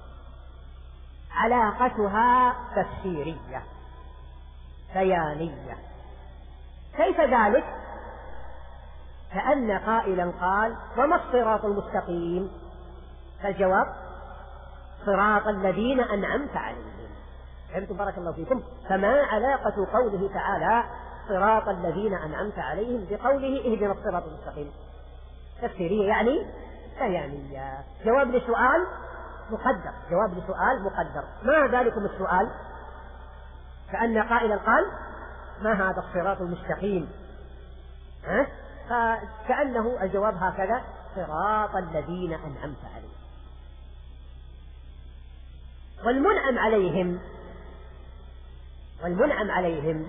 علاقتها تفسيرية بيانية. كيف ذلك؟ كأن قائلا قال وما الصراط المستقيم؟ فالجواب صراط الذين أنعمت عليهم. فهمتم بارك الله فيكم؟ فما علاقة قوله تعالى صراط الذين أنعمت عليهم بقوله اهدنا الصراط المستقيم؟ تفسيرية يعني بيانية. جواب لسؤال مقدر، جواب لسؤال مقدر. ما ذلكم السؤال؟ كأن قائلا قال ما هذا الصراط المستقيم؟ ها؟ فكأنه الجواب هكذا صراط الذين أنعمت عليهم. والمنعم عليهم والمنعم عليهم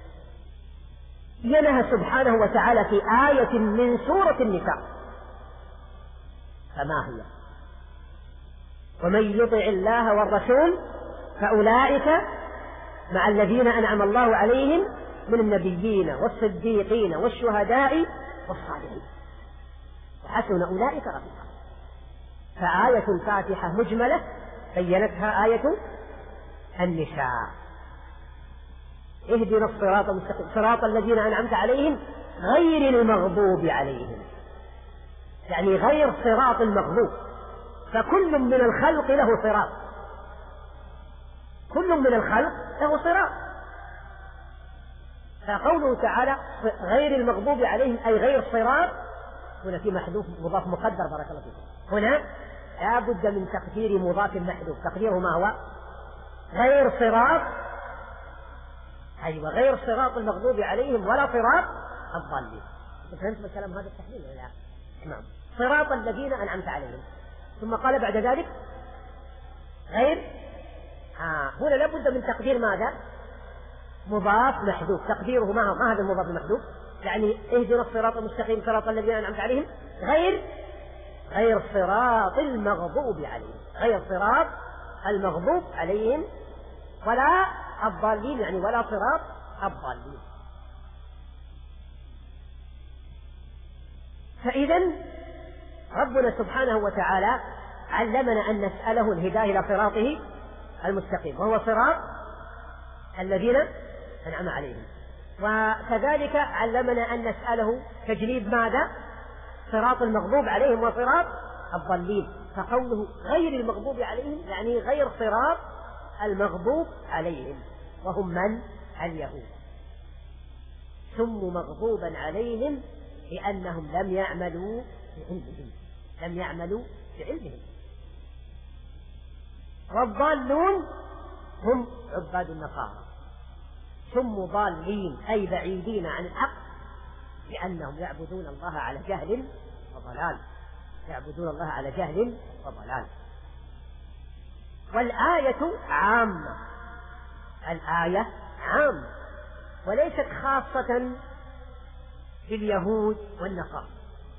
ينهى سبحانه وتعالى في آية من سورة النساء، فما هي؟ ومن يطع الله والرسول فأولئك مع الذين أنعم الله عليهم من النبيين والصديقين والشهداء والصالحين وحسن أولئك رفيقا. فآية الفاتحة مجملة بينتها آية النساء. اهدنا الصراط المستقيم صراط الذين أنعمت عليهم غير المغضوب عليهم، يعني غير صراط المغضوب، فكل من الخلق له صراط، كل من الخلق له صراط. فقوله تعالى غير المغضوب عليهم أي غير صراط، هنا في محذوف مضاف مقدر بارك الله فيكم. هنا لا بد من تقدير مضاف محذوف، تقديره ما هو؟ غير صراط، أيوة غير صراط المغضوب عليهم ولا صراط الضالين. فهمتم الكلام هذا التحليل ولا لا؟ نعم. صراط الذين أنعمت عليهم، ثم قال بعد ذلك غير آه. هنا لا بد من تقدير ماذا؟ مضاف محذوف، تقديره ما هو؟ ما هذا المضاف المحذوف؟ يعني اهدنا الصراط المستقيم صراط الذين أنعمت عليهم غير غير صراط المغضوب عليهم، غير صراط المغضوب عليهم ولا الضالين، يعني ولا صراط الضالين. فإذا ربنا سبحانه وتعالى علمنا أن نسأله الهداية إلى صراطه المستقيم، وهو صراط الذين أنعم عليهم. وكذلك علمنا أن نسأله تجنيب ماذا؟ صراط المغضوب عليهم وصراط الضالين. فقوله غير المغضوب عليهم يعني غير صراط المغضوب عليهم، وهم من؟ اليهود. سموا مغضوبا عليهم لأنهم لم يعملوا بعلمهم لم يعملوا بعلمهم والضالون هم عباد النصارى، سموا ضالين أي بعيدين عن الحق لأنهم يعبدون الله على جهل وضلال يعبدون الله على جهل وضلال. والآية عامة الآية عامة وليست خاصة باليهود والنصارى،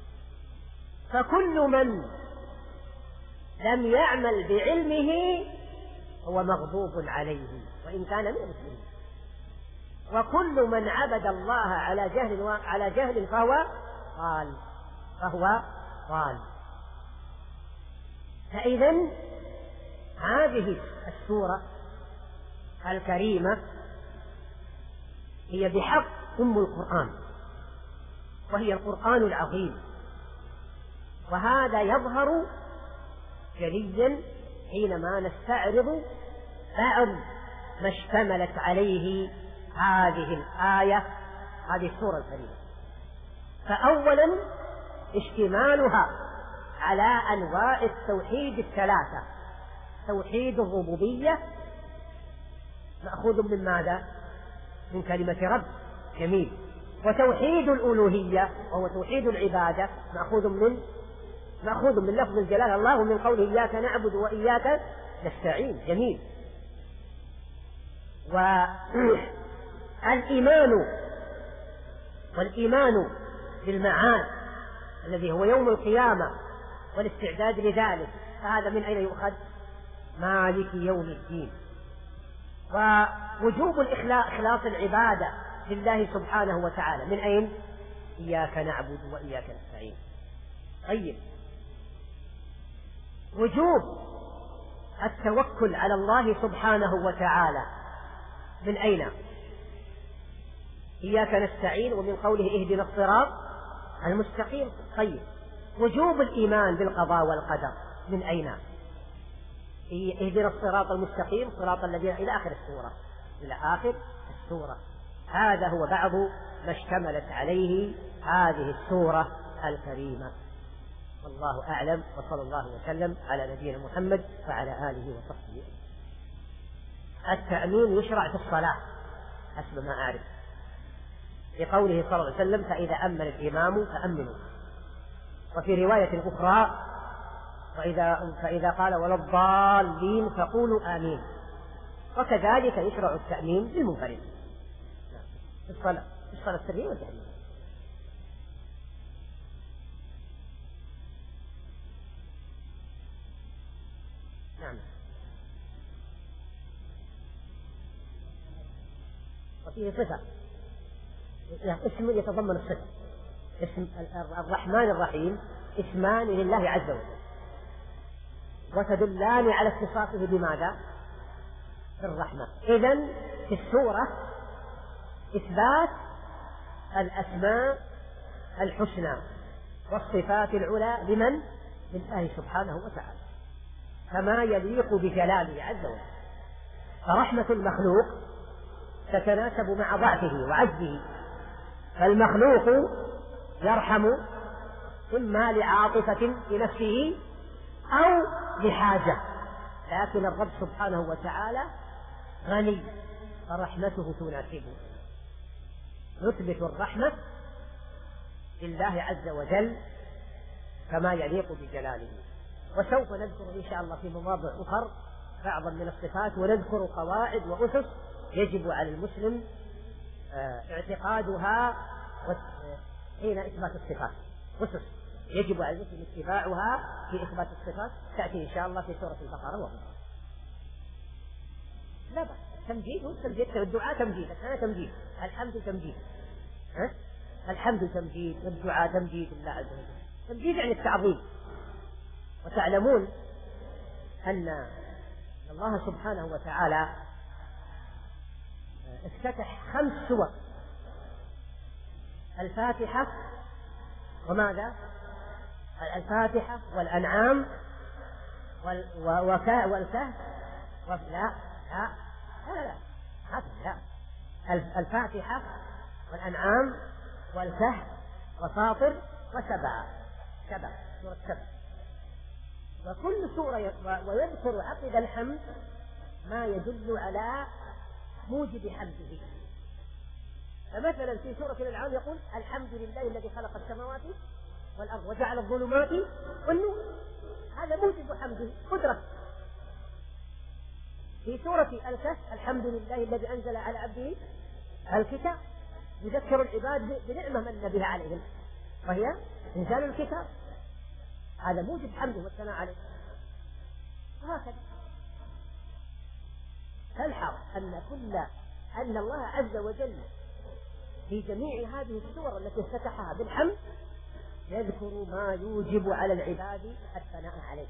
فكل من لم يعمل بعلمه هو مغضوب عليه وإن كان من المسلمين، وكل من عبد الله على جهل على جهل فهو ضال فهو ضال. فإذا هذه السورة الكريمة هي بحق أم القرآن وهي القرآن العظيم، وهذا يظهر جليا حينما نستعرض بعض ما اشتملت عليه هذه الآية هذه السورة الكريمة. فأولا اشتمالها على أنواع التوحيد الثلاثة، توحيد الربوبية مأخوذ من ماذا؟ من كلمة رب، جميل. وتوحيد الألوهية وهو توحيد العبادة مأخوذ من مأخوذ من لفظ الجلال الله ومن قوله إياك نعبد وإياك نستعين، جميل. والإيمان والإيمان بالمعاد الذي هو يوم القيامة والاستعداد لذلك، فهذا من أين يؤخذ؟ مالك يوم الدين. ووجوب إخلاص العبادة لله سبحانه وتعالى من أين؟ إياك نعبد وإياك نستعين. طيب، وجوب التوكل على الله سبحانه وتعالى من أين؟ إياك نستعين ومن قوله اهدنا الصراط المستقيم. طيب، وجوب الإيمان بالقضاء والقدر من أين؟ اهدنا الصراط المستقيم صراط الذين إلى آخر السورة إلى آخر السورة. هذا هو بعض ما اشتملت عليه هذه السورة الكريمة. والله أعلم، وصلى الله وسلم على نبينا محمد وعلى آله وصحبه. التأمين يشرع في الصلاة حسب ما أعرف، لقوله صلى الله عليه وسلم فإذا أمن الإمام فأمنوا. وفي رواية أخرى وإذا فإذا قال ولا الضالين فقولوا آمين. وكذلك يشرع التأمين للمنفرد في الصلاة في الصلاة السرية والجهرية. نعم. وفيه صفة، اسم يتضمن الصفة. اسم الرحمن الرحيم اسمان لله عز وجل وتدلان على اتصافه بماذا؟ بالرحمة. إذن في السورة إثبات الأسماء الحسنى والصفات العلى لمن؟ لله سبحانه وتعالى كما يليق بجلاله عز وجل. فرحمة المخلوق تتناسب مع ضعفه وعجزه، فالمخلوق يرحم إما لعاطفة في نفسه أو لحاجة، لكن الرب سبحانه وتعالى غني فرحمته تناسبه. نثبت الرحمة لله عز وجل كما يليق بجلاله. وسوف نذكر إن شاء الله في مواضع أخرى بعضا من الصفات، ونذكر قواعد وأسس يجب على المسلم اعتقادها حين إثبات الصفات. أسس يجب على المسلم اتباعها في إثبات الصفات تأتي إن شاء الله في سورة البقرة وغيرها. لا بأس، تمجيد والتمجيد، الدعاء تمجيد، أنا تمجيد، الحمد تمجيد، ها؟ الحمد تمجيد والدعاء تمجيد الله عز وجل. تمجيد يعني التعظيم. وتعلمون أن الله سبحانه وتعالى افتتح خمس سور: الفاتحة وماذا؟ الفاتحة والأنعام والكهف. لا لا لا لا هذا لا الفاتحة والأنعام والكهف وفاطر وسبع سبع سورة سبع. وكل سورة ويذكر عقب الحمد ما يدل على موجب حمده. فمثلا في سورة الأنعام يقول الحمد لله الذي خلق السماوات والأرض وجعل الظلمات والنور، هذا موجب حمده قدرة. في سورة الكهف الحمد لله الذي أنزل على عبده الكتاب، يذكر العباد بنعمة من بها عليهم وهي إنزال الكتاب، هذا موجب حمده والثناء عليه. وهكذا تلحظ أن كل أن الله عز وجل في جميع هذه السور التي افتتحها بالحمد يذكر ما يوجب على العباد الثناء عليه.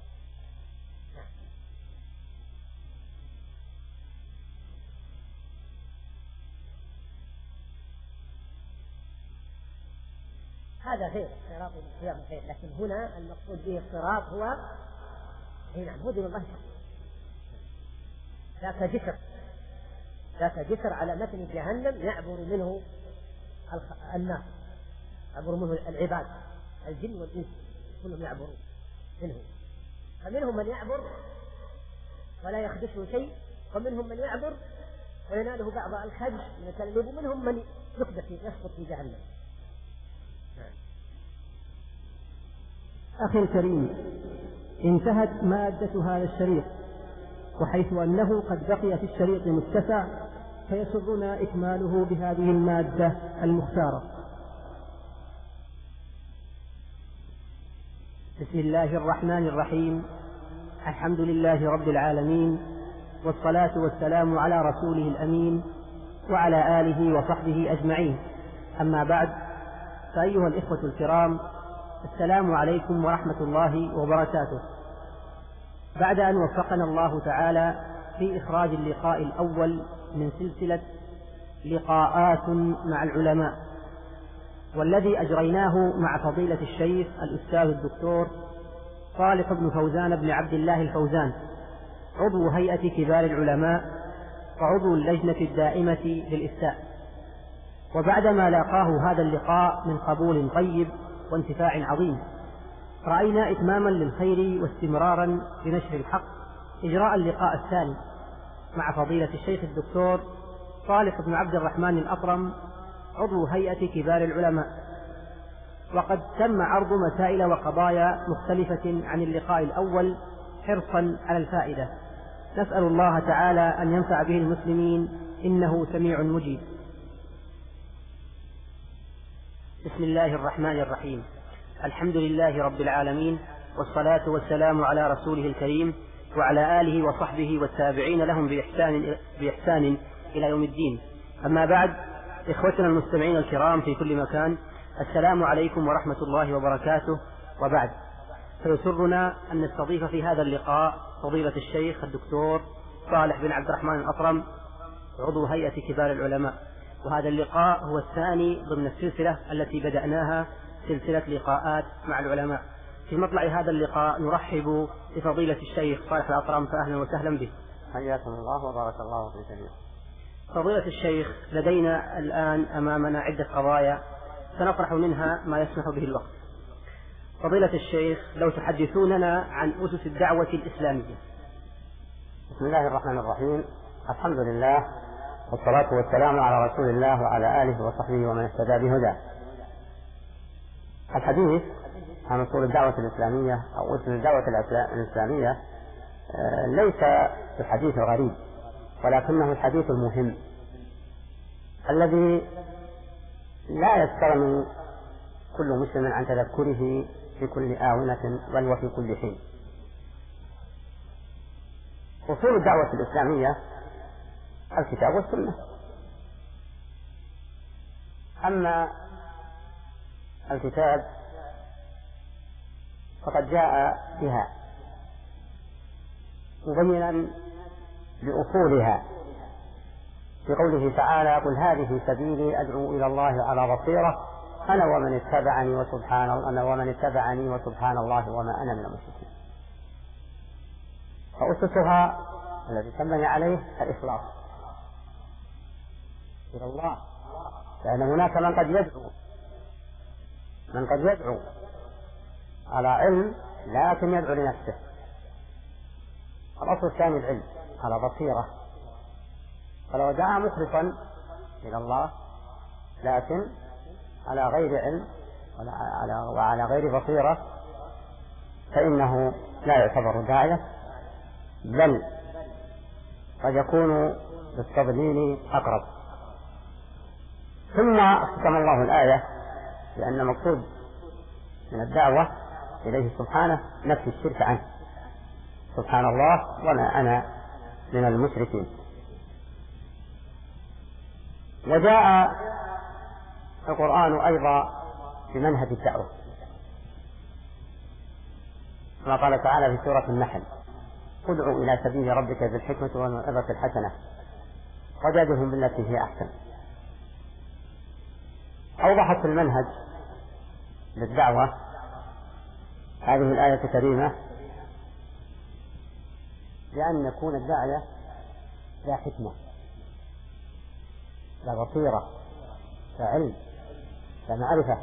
هذا غير الصراط المستقيم غير، لكن هنا المقصود به الصراط هو هنا هدى الله. ذاك جسر ذاك جسر على متن جهنم يعبر منه الناس، يعبر منه العباد الجن والإنس كلهم يعبرون منه. فمنهم من يعبر ولا يخدشه شيء، ومنهم من يعبر ويناله بعض الخدش من التلبيب، ومنهم من يقذف يسقط في جهنم. أخي الكريم، انتهت مادة هذا الشريط، وحيث أنه قد بقي في الشريط متسع فيسرنا إكماله بهذه المادة المختارة. بسم الله الرحمن الرحيم. الحمد لله رب العالمين، والصلاة والسلام على رسوله الأمين وعلى آله وصحبه أجمعين. أما بعد، فأيها الإخوة الكرام، السلام عليكم ورحمة الله وبركاته. بعد أن وفقنا الله تعالى في إخراج اللقاء الأول من سلسلة لقاءات مع العلماء، والذي أجريناه مع فضيلة الشيخ الأستاذ الدكتور صالح بن فوزان بن عبد الله الفوزان، عضو هيئة كبار العلماء وعضو اللجنة الدائمة للإفتاء. وبعدما لاقاه هذا اللقاء من قبول طيب وانتفاع عظيم، رأينا إتماما للخير واستمرارا لنشر الحق إجراء اللقاء الثاني مع فضيلة الشيخ الدكتور صالح بن عبد الرحمن الأطرم، عضو هيئة كبار العلماء. وقد تم عرض مسائل وقضايا مختلفة عن اللقاء الأول حرصا على الفائدة، نسأل الله تعالى أن ينفع به المسلمين إنه سميع مجيب. بسم الله الرحمن الرحيم. الحمد لله رب العالمين، والصلاة والسلام على رسوله الكريم وعلى آله وصحبه والتابعين لهم بإحسان, بإحسان إلى يوم الدين. أما بعد، إخوتنا المستمعين الكرام في كل مكان، السلام عليكم ورحمة الله وبركاته. وبعد، فيسرنا أن نستضيف في هذا اللقاء فضيلة الشيخ الدكتور صالح بن عبد الرحمن الأطرم، عضو هيئة كبار العلماء. وهذا اللقاء هو الثاني ضمن السلسلة التي بدأناها، سلسلة لقاءات مع العلماء. في مطلع هذا اللقاء نرحب بفضيلة الشيخ صالح الأطرم، فأهلا وسهلا به. حياكم الله وبارك الله في جميع. فضيلة الشيخ، لدينا الآن أمامنا عدة قضايا سنطرح منها ما يسمح به الوقت. فضيلة الشيخ، لو تحدثوننا عن أسس الدعوة الإسلامية. بسم الله الرحمن الرحيم. الحمد لله، والصلاة والسلام على رسول الله وعلى آله وصحبه ومن اهتدى بهداه. الحديث عن أصول الدعوة الإسلامية أو أسس الدعوة الإسلامية ليس الحديث الغريب، ولكنه الحديث المهم الذي لا يستغني كل مسلم عن تذكره في كل آونة بل وفي كل حين. أصول الدعوة الإسلامية الكتاب والسنة. أما الكتاب فقد جاء بها مبينا لأصولها في قوله تعالى: قل هذه سبيلي أدعو إلى الله على بصيرة أنا ومن اتبعني وسبحان أنا ومن اتبعني وسبحان الله وما أنا من المشركين. فأسسها الذي تنبني عليه الإخلاص إلى الله، لأن هناك من قد يدعو من قد يدعو على علم لكن يدعو لنفسه. الأصل الثاني العلم على بصيرة، فلو دعا مخلصا إلى الله لكن على غير علم وعلى غير بصيرة فإنه لا يعتبر داعية، بل قد يكون بالتضليل أقرب. ثم ختم الله الآية لأن المقصود من الدعوة إليه سبحانه نفي الشرك عنه، سبحان الله وما أنا من المشركين. وجاء القرآن أيضا بمنهج الدعوة، كما قال تعالى في سورة النحل: ادع إلى سبيل ربك بالحكمة والموعظة الحسنة وجادلهم بالتي هي أحسن. أوضحت المنهج للدعوة هذه الآية الكريمة بأن يكون الداعية ذا حكمة، ذا بصيرة، ذا علم، ذا معرفة،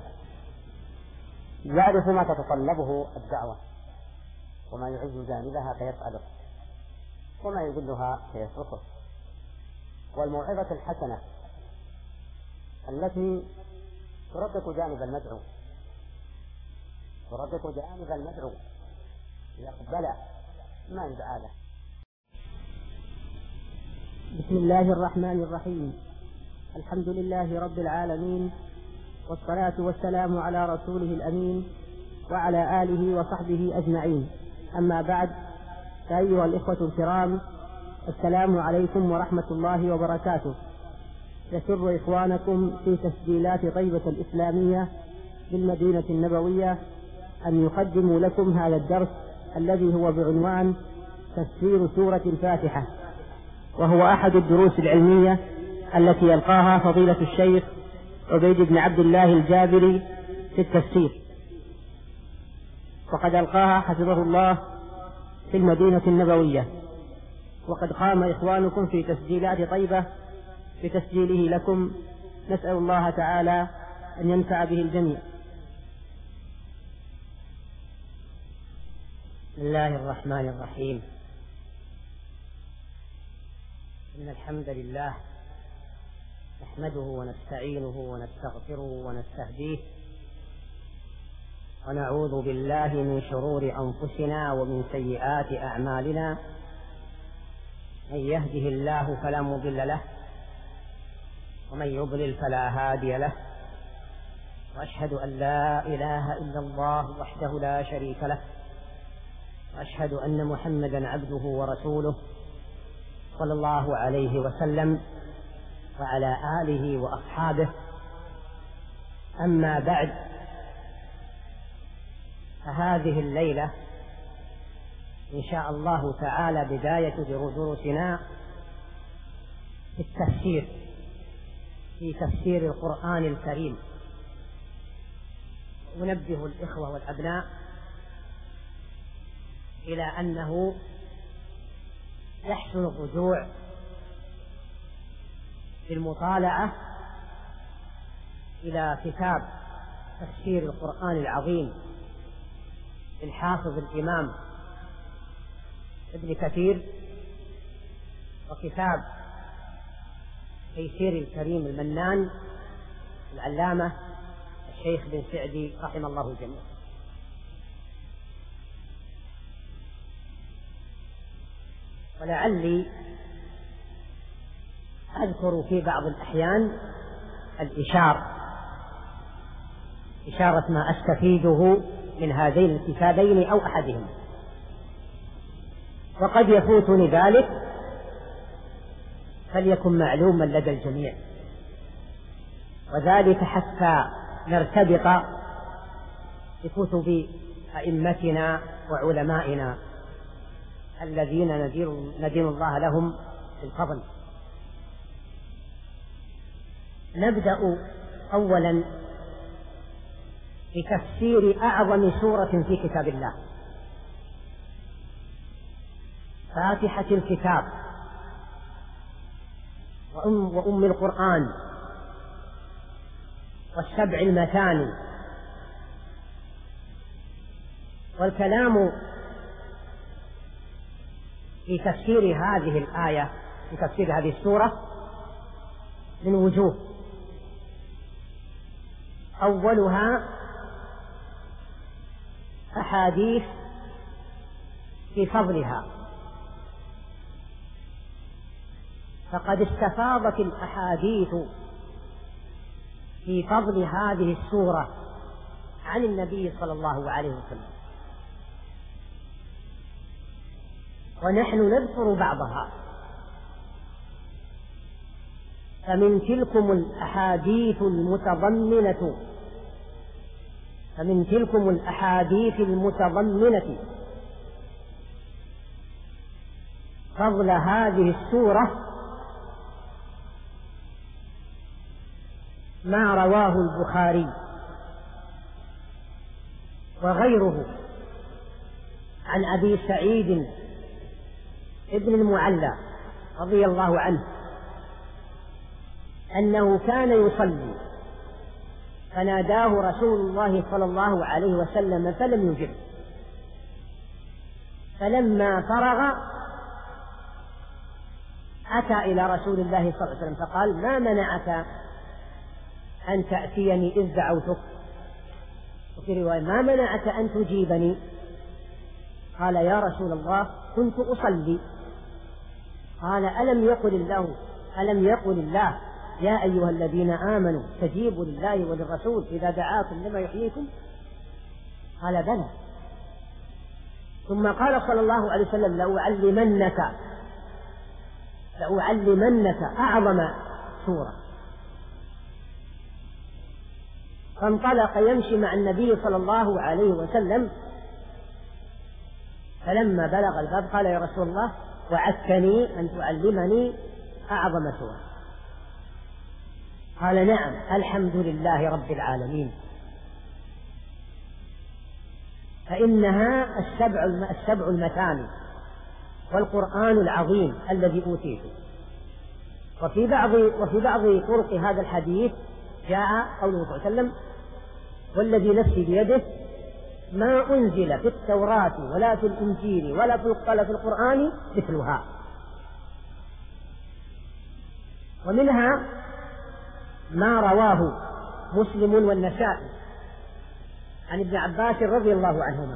يعرف ما تتطلبه الدعوة وما يعز جانبها فيفعله وما يذلها فيتركه، والموعظة الحسنة التي ترقق جانب المدعو ترقق جانب المدعو ليقبل ما يدعى له. بسم الله الرحمن الرحيم. الحمد لله رب العالمين، والصلاة والسلام على رسوله الأمين وعلى آله وصحبه أجمعين. أما بعد، فأيها الإخوة الكرام، السلام عليكم ورحمة الله وبركاته. يسر إخوانكم في تسجيلات طيبة الإسلامية بالمدينة النبوية أن يقدموا لكم هذا الدرس الذي هو بعنوان تفسير سورة الفاتحة، وهو أحد الدروس العلمية التي يلقاها فضيلة الشيخ عبيد بن عبد الله الجابري في التفسير، وقد ألقاها حفظه الله في المدينة النبوية، وقد قام إخوانكم في تسجيلات طيبة بتسجيله لكم. نسأل الله تعالى أن ينفع به الجميع. بسم الله الرحمن الرحيم. إن الحمد لله نحمده ونستعينه ونستغفره ونستهديه، ونعوذ بالله من شرور أنفسنا ومن سيئات أعمالنا. من يهده الله فلا مضل له، ومن يضلل فلا هادي له، وأشهد أن لا إله إلا الله وحده لا شريك له، وأشهد أن محمدا عبده ورسوله صلى الله عليه وسلم وعلى آله وأصحابه. أما بعد، فهذه الليلة إن شاء الله تعالى بداية دروسنا في التفسير في تفسير القرآن الكريم. ونبه الإخوة والأبناء إلى أنه يحسن الرجوع بالمطالعة إلى كتاب تفسير القرآن العظيم للحافظ الإمام ابن كثير، وكتاب تيسير الكريم المنان العلامة الشيخ بن سعدي رحمه الله الجميع. ولعلي أذكر في بعض الأحيان الإشارة إشارة ما أستفيده من هذين الكتابين أو أحدهما، وقد يفوتني ذلك، فليكن معلوما لدى الجميع، وذلك حتى نرتبط بكتب أئمتنا وعلمائنا الذين ندين الله لهم بالفضل. نبدأ أولا بتفسير أعظم سورة في كتاب الله، فاتحة الكتاب وأم, وأم القرآن والسبع المثاني والكلام في تفسير هذه الآية، في تفسير هذه السورة من وجوه. أولها أحاديث في فضلها، فقد استفاضت الأحاديث في فضل هذه السورة عن النبي صلى الله عليه وسلم، ونحن نذكر بعضها. فمن تلكم الأحاديث المتضمنة فمن تلكم الأحاديث المتضمنة فضل هذه السورة ما رواه البخاري وغيره عن أبي سعيد ابن المعلى رضي الله عنه أنه كان يصلي فناداه رسول الله صلى الله عليه وسلم فلم يجب، فلما فرغ أتى إلى رسول الله صلى الله عليه وسلم فقال: ما منعك أن تأتيني إذ دعوتك؟ وفي رواية: ما منعك أن تجيبني؟ قال: يا رسول الله كنت أصلي. قال: ألم يقل الله ألم يقل الله يا أيها الذين آمنوا استجيبوا لله وللرسول إذا دعاكم لما يحييكم؟ قال: بلى. ثم قال صلى الله عليه وسلم: لأعلمنك لأعلمنك أعظم سورة. فانطلق يمشي مع النبي صلى الله عليه وسلم، فلما بلغ الباب قال: يا رسول الله وعدتني أن تعلمني أعظم سورة. قال: نعم، الحمد لله رب العالمين، فإنها السبع السبع المثاني والقرآن العظيم الذي أوتيته. وفي بعض وفي بعض طرق هذا الحديث جاء قوله صلى الله عليه وسلم: والذي نفسي بيده ما أنزل في التوراة ولا في الإنجيل ولا في القرآن مثلها. ومنها ما رواه مسلم والنسائي عن ابن عباس رضي الله عنهما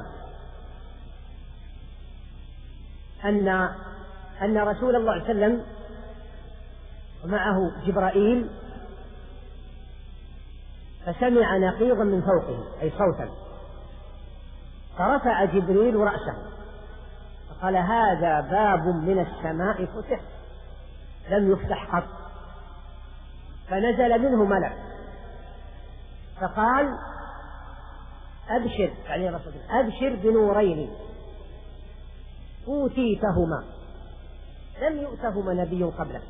أن أن رسول الله صلى الله عليه وسلم ومعه جبرائيل فسمع نقيضا من فوقه أي صوتا، فرفع جبريل رأسه فقال: هذا باب من السماء فتح لم يفتح قط. فنزل منه ملك فقال: أبشر، يعني رسول الله، أبشر بنورين أوتيتهما لم يؤتهما نبي قبلك،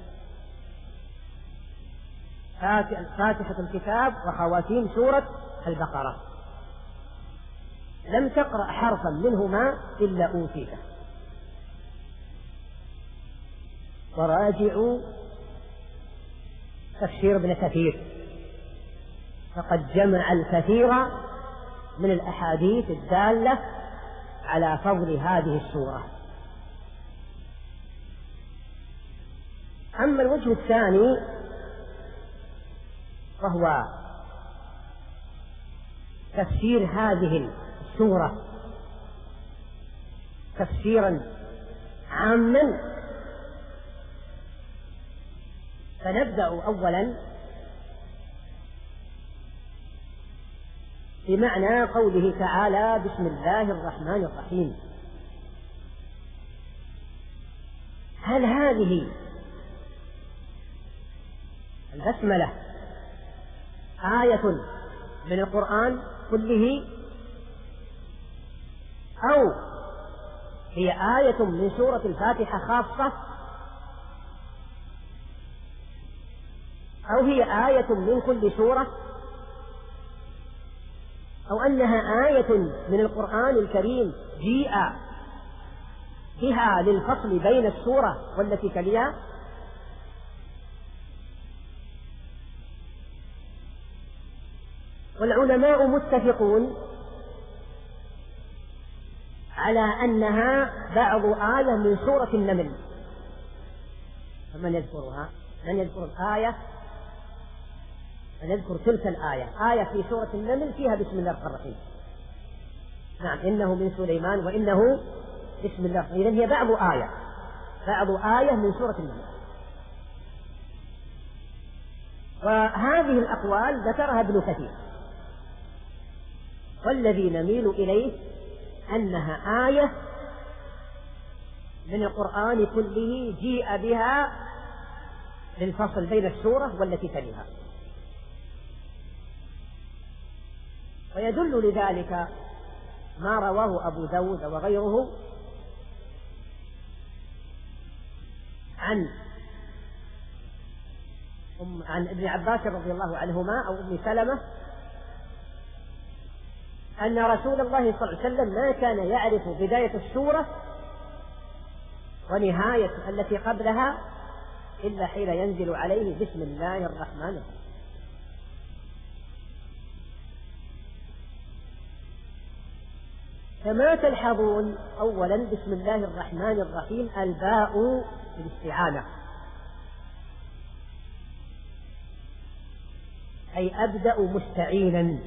فاتحة الكتاب وخواتيم سورة البقرة، لم تقرأ حرفا منهما إلا أوتيته. وراجعوا تفسير ابن كثير، فقد جمع الكثير من الأحاديث الدالة على فضل هذه السورة. أما الوجه الثاني وهو تفسير هذه السورة تفسيرا عاما، فنبدأ أولا بمعنى قوله تعالى: بسم الله الرحمن الرحيم. هل هذه البسملة آية من القرآن كله، أو هي آية من سورة الفاتحة خاصة، أو هي آية من كل سورة، أو أنها آية من القرآن الكريم جيء بها للفصل بين السورة والتي تليها؟ والعلماء متفقون على أنها بعض آية من سورة النمل. فمن يذكرها؟ من يذكر الآية؟ من يذكر تلك الآية؟ آية في سورة النمل فيها بسم الله الرحمن الرحيم. نعم، إنه من سليمان وإنه بسم الله. إذن هي بعض آية بعض آية من سورة النمل. وهذه الأقوال ذكرها ابن كثير، والذي نميل إليه أنها آية من القرآن كله جيء بها للفصل بين السورة والتي تليها. ويدل لذلك ما رواه أبو داود وغيره عن عن ابن عباس رضي الله عنهما أو ابن سلمة أن رسول الله صلى الله عليه وسلم ما كان يعرف بداية السورة ونهاية التي قبلها إلا حين ينزل عليه بسم الله الرحمن الرحيم. كما تلحظون، أولا بسم الله الرحمن الرحيم الباء بالاستعانة، أي أبدأ مستعينا.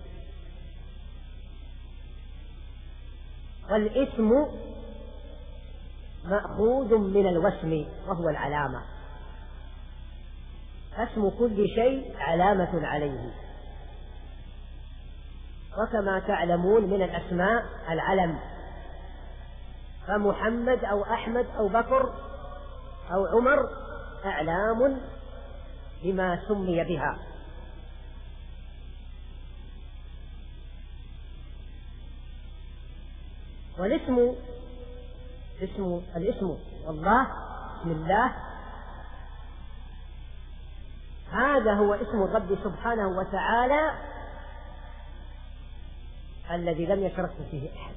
والاسم مأخوذ من الوسم وهو العلامة، اسم كل شيء علامة عليه. وكما تعلمون من الأسماء العلم، فمحمد أو أحمد أو بكر أو عمر أعلام بما سمي بها. والاسم اسم الاسم والله بسم الله، هذا هو اسم الرب سبحانه وتعالى الذي لم يشرك فيه أحد،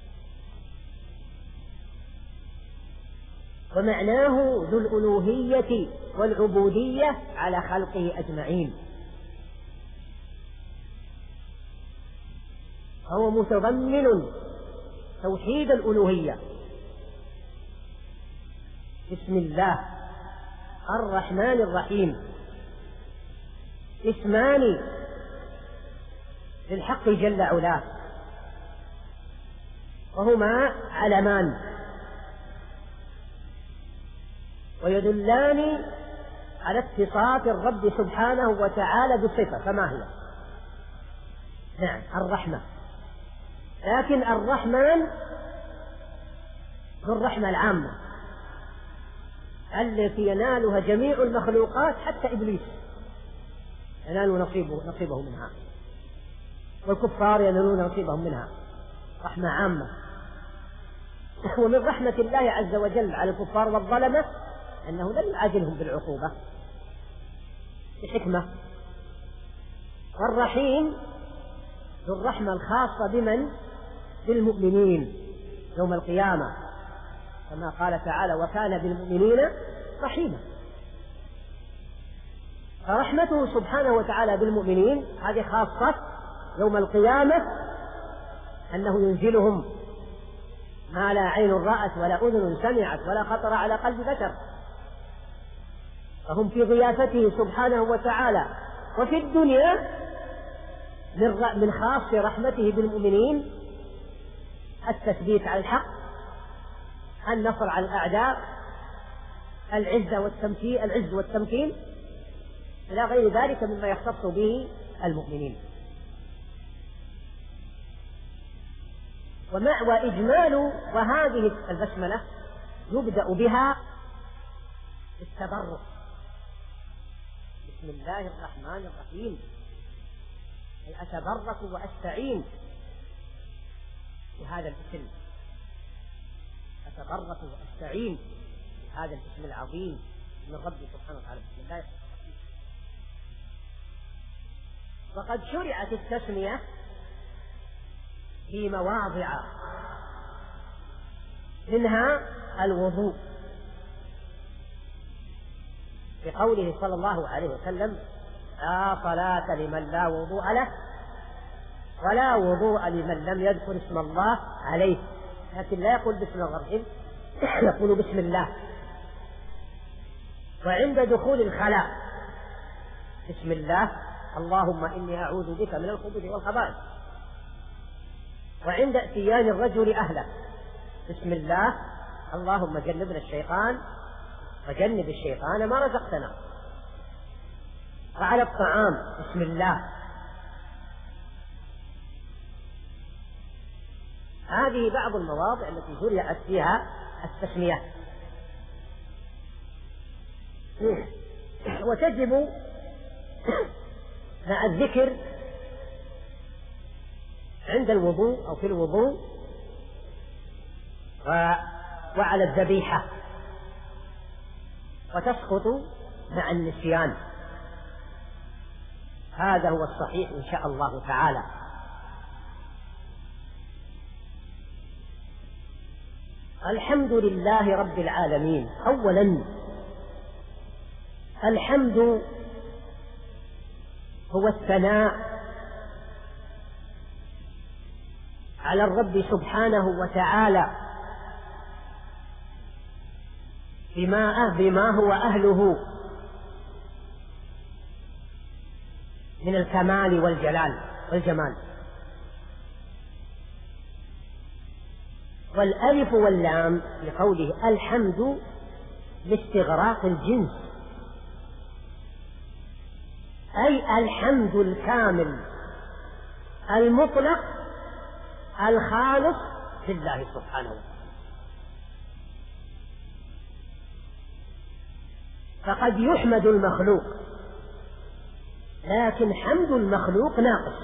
ومعناه ذو الألوهية والعبودية على خلقه أجمعين. فهو متضمن توحيد الألوهية. بسم الله الرحمن الرحيم اسمان للحق جل علاه، وهما علمان ويدلان على اتصاف الرب سبحانه وتعالى بصفة. فما هي؟ نعم، الرحمة. لكن الرحمن ذو الرحمة العامة التي ينالها جميع المخلوقات، حتى إبليس ينال نصيبه, نصيبه منها، والكفار ينالون نصيبهم منها. رحمة عامة. ومن رحمة الله عز وجل على الكفار والظلمة أنه لم يعاجلهم بالعقوبة بحكمة. والرحيم ذو الرحمة الخاصة بمن؟ بالمؤمنين يوم القيامة، كما قال تعالى وكان بالمؤمنين رحيما. فرحمته سبحانه وتعالى بالمؤمنين هذه خاصة يوم القيامة، أنه ينزلهم ما لا عين رأت ولا أذن سمعت ولا خطر على قلب بشر، فهم في ضيافته سبحانه وتعالى. وفي الدنيا من خاص رحمته بالمؤمنين التثبيت على الحق، النصر على الأعداء، العزة والتمكين العز والتمكين إلى غير ذلك مما يختص به المؤمنين. ومع وإجمال وهذه البسملة يبدأ بها التبرك. بسم الله الرحمن الرحيم، أي أتبرك وأستعين بهذا الاسم، أتبرك وأستعين بهذا الاسم العظيم من رب سبحانه وتعالى. بسم الله الرحمن الرحيم. وقد شرعت التسمية في مواضع، منها الوضوء، بقوله صلى الله عليه وسلم لا صلاة لمن لا وضوء له ولا وضوء لمن لم يذكر اسم الله عليه. لكن لا يقول بسم الله الرحمن الرحيم، يقول بسم الله. وعند دخول الخلاء بسم الله، اللهم إني أعوذ بك من الخبث والخبائث. وعند اتيان الرجل أهله بسم الله، اللهم جنبنا الشيطان وجنب الشيطان ما رزقتنا. وعلى الطعام بسم الله. هذه بعض المواضع التي شرعت فيها التسمية. وتجب مع الذكر عند الوضوء أو في الوضوء وعلى الذبيحة، وتسقط مع النسيان. هذا هو الصحيح إن شاء الله تعالى. الحمد لله رب العالمين. أولا، الحمد هو الثناء على الرب سبحانه وتعالى بما بما هو أهله من الكمال والجلال والجمال. والألف واللام في قوله الحمد لاستغراق الجنس، أي الحمد الكامل المطلق الخالص لله سبحانه وتعالى. فقد يحمد المخلوق، لكن حمد المخلوق ناقص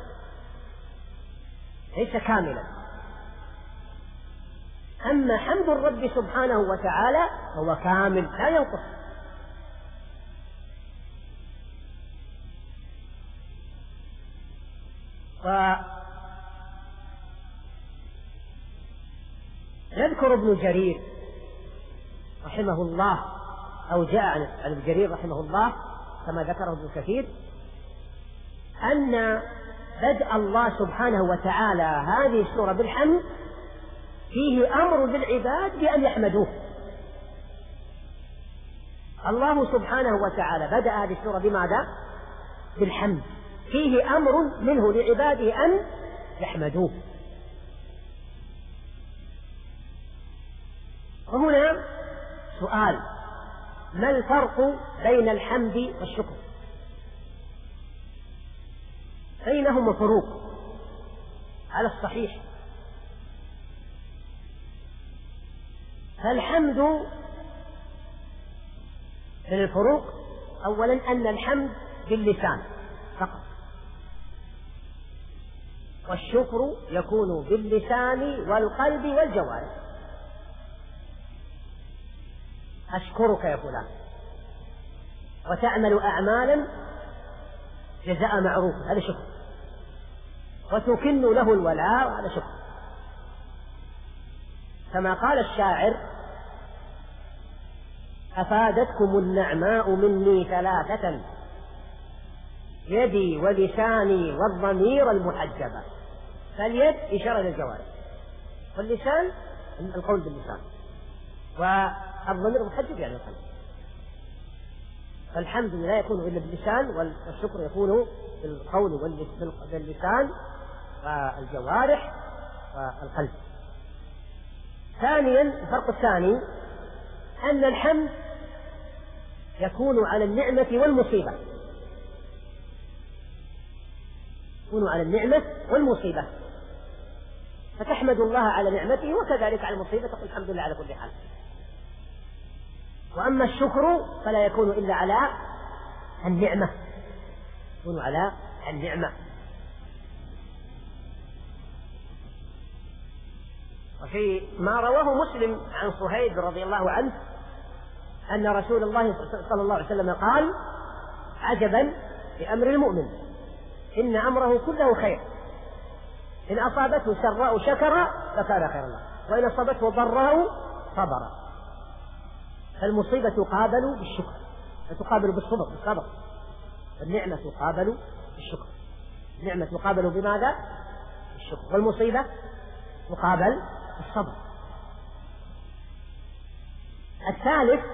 ليس كاملا. أما حمد الرب سبحانه وتعالى هو كامل لا ينقص. ويذكر ابن جرير رحمه الله، أو جاء عن ابن جرير رحمه الله كما ذكره ابن كثير، أن بدء الله سبحانه وتعالى هذه السورة بالحمد فيه أمر للعباد بأن يحمدوه. الله سبحانه وتعالى بدأ هذه السورة بماذا؟ بالحمد، فيه أمر منه لعباده أن يحمدوه. وهنا سؤال: ما الفرق بين الحمد والشكر؟ بينهما فروق على الصحيح. فالحمد من الفروق أولا أن الحمد باللسان فقط، والشكر يكون باللسان والقلب والجوارح. أشكرك يا فلان، وتعمل أعمالا جزاء معروف، هذا شكر. وتكن له الولاء، هذا شكر. كما قال الشاعر: أفادتكم النعماء مني ثلاثة، يدي ولساني والضمير المحجبة. فاليد إشارة للجوارح، واللسان القول باللسان، والضمير المحجب يعني القلب. فالحمد لا يكون إلا باللسان، والشكر يكون بالقول باللسان والجوارح والقلب. ثانيا، الفرق الثاني أن الحمد يكون على النعمة والمصيبة، يكون على النعمة والمصيبة، فتحمد الله على نعمته، وكذلك على المصيبة تقول الحمد لله على كل حال. وأما الشكر فلا يكون إلا على النعمة، يكون على النعمة. وفي ما رواه مسلم عن صهيب رضي الله عنه أن رسول الله صلى الله عليه وسلم قال: عجبا لأمر المؤمن، إن أمره كله خير، إن أصابته سراء شكر فكان خيرا له، وإن أصابته ضراء صبر. فالمصيبة تقابل بالشكر، وتقابل بالصبر بالصبر، والنعمة تقابل بالشكر. النعمة تقابل بماذا؟ بالشكر، والمصيبة تقابل الصبر. الثالث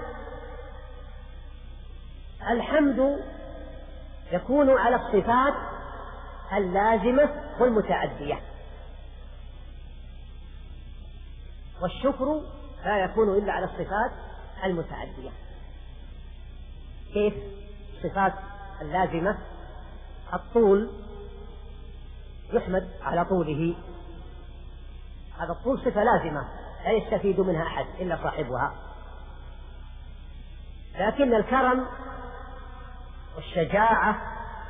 الحمد يكون على الصفات اللازمة والمتعدية، والشكر لا يكون إلا على الصفات المتعدية. كيف؟ الصفات اللازمة الطول يحمد على طوله، هذا الطول صفة لازمة لا يستفيد منها أحد إلا صاحبها. لكن الكرم والشجاعة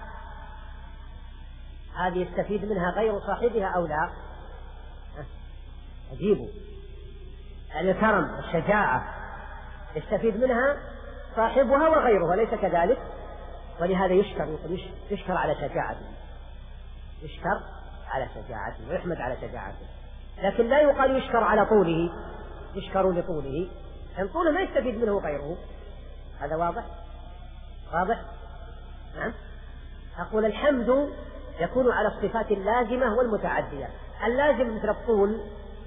هذه يستفيد منها غير صاحبها أو لا؟ أجيبوا. يعني الكرم والشجاعة يستفيد منها صاحبها وغيرها، ليس كذلك؟ ولهذا يشكر، يشكر على شجاعته، يشكر على شجاعته ويحمد على شجاعته. لكن لا يقال يشكر على طوله، يشكر لطوله، لأن طوله ما يستفيد منه غيره. هذا واضح؟ واضح؟ نعم. أقول الحمد يكون على الصفات اللازمة والمتعدية. اللازم مثل الطول،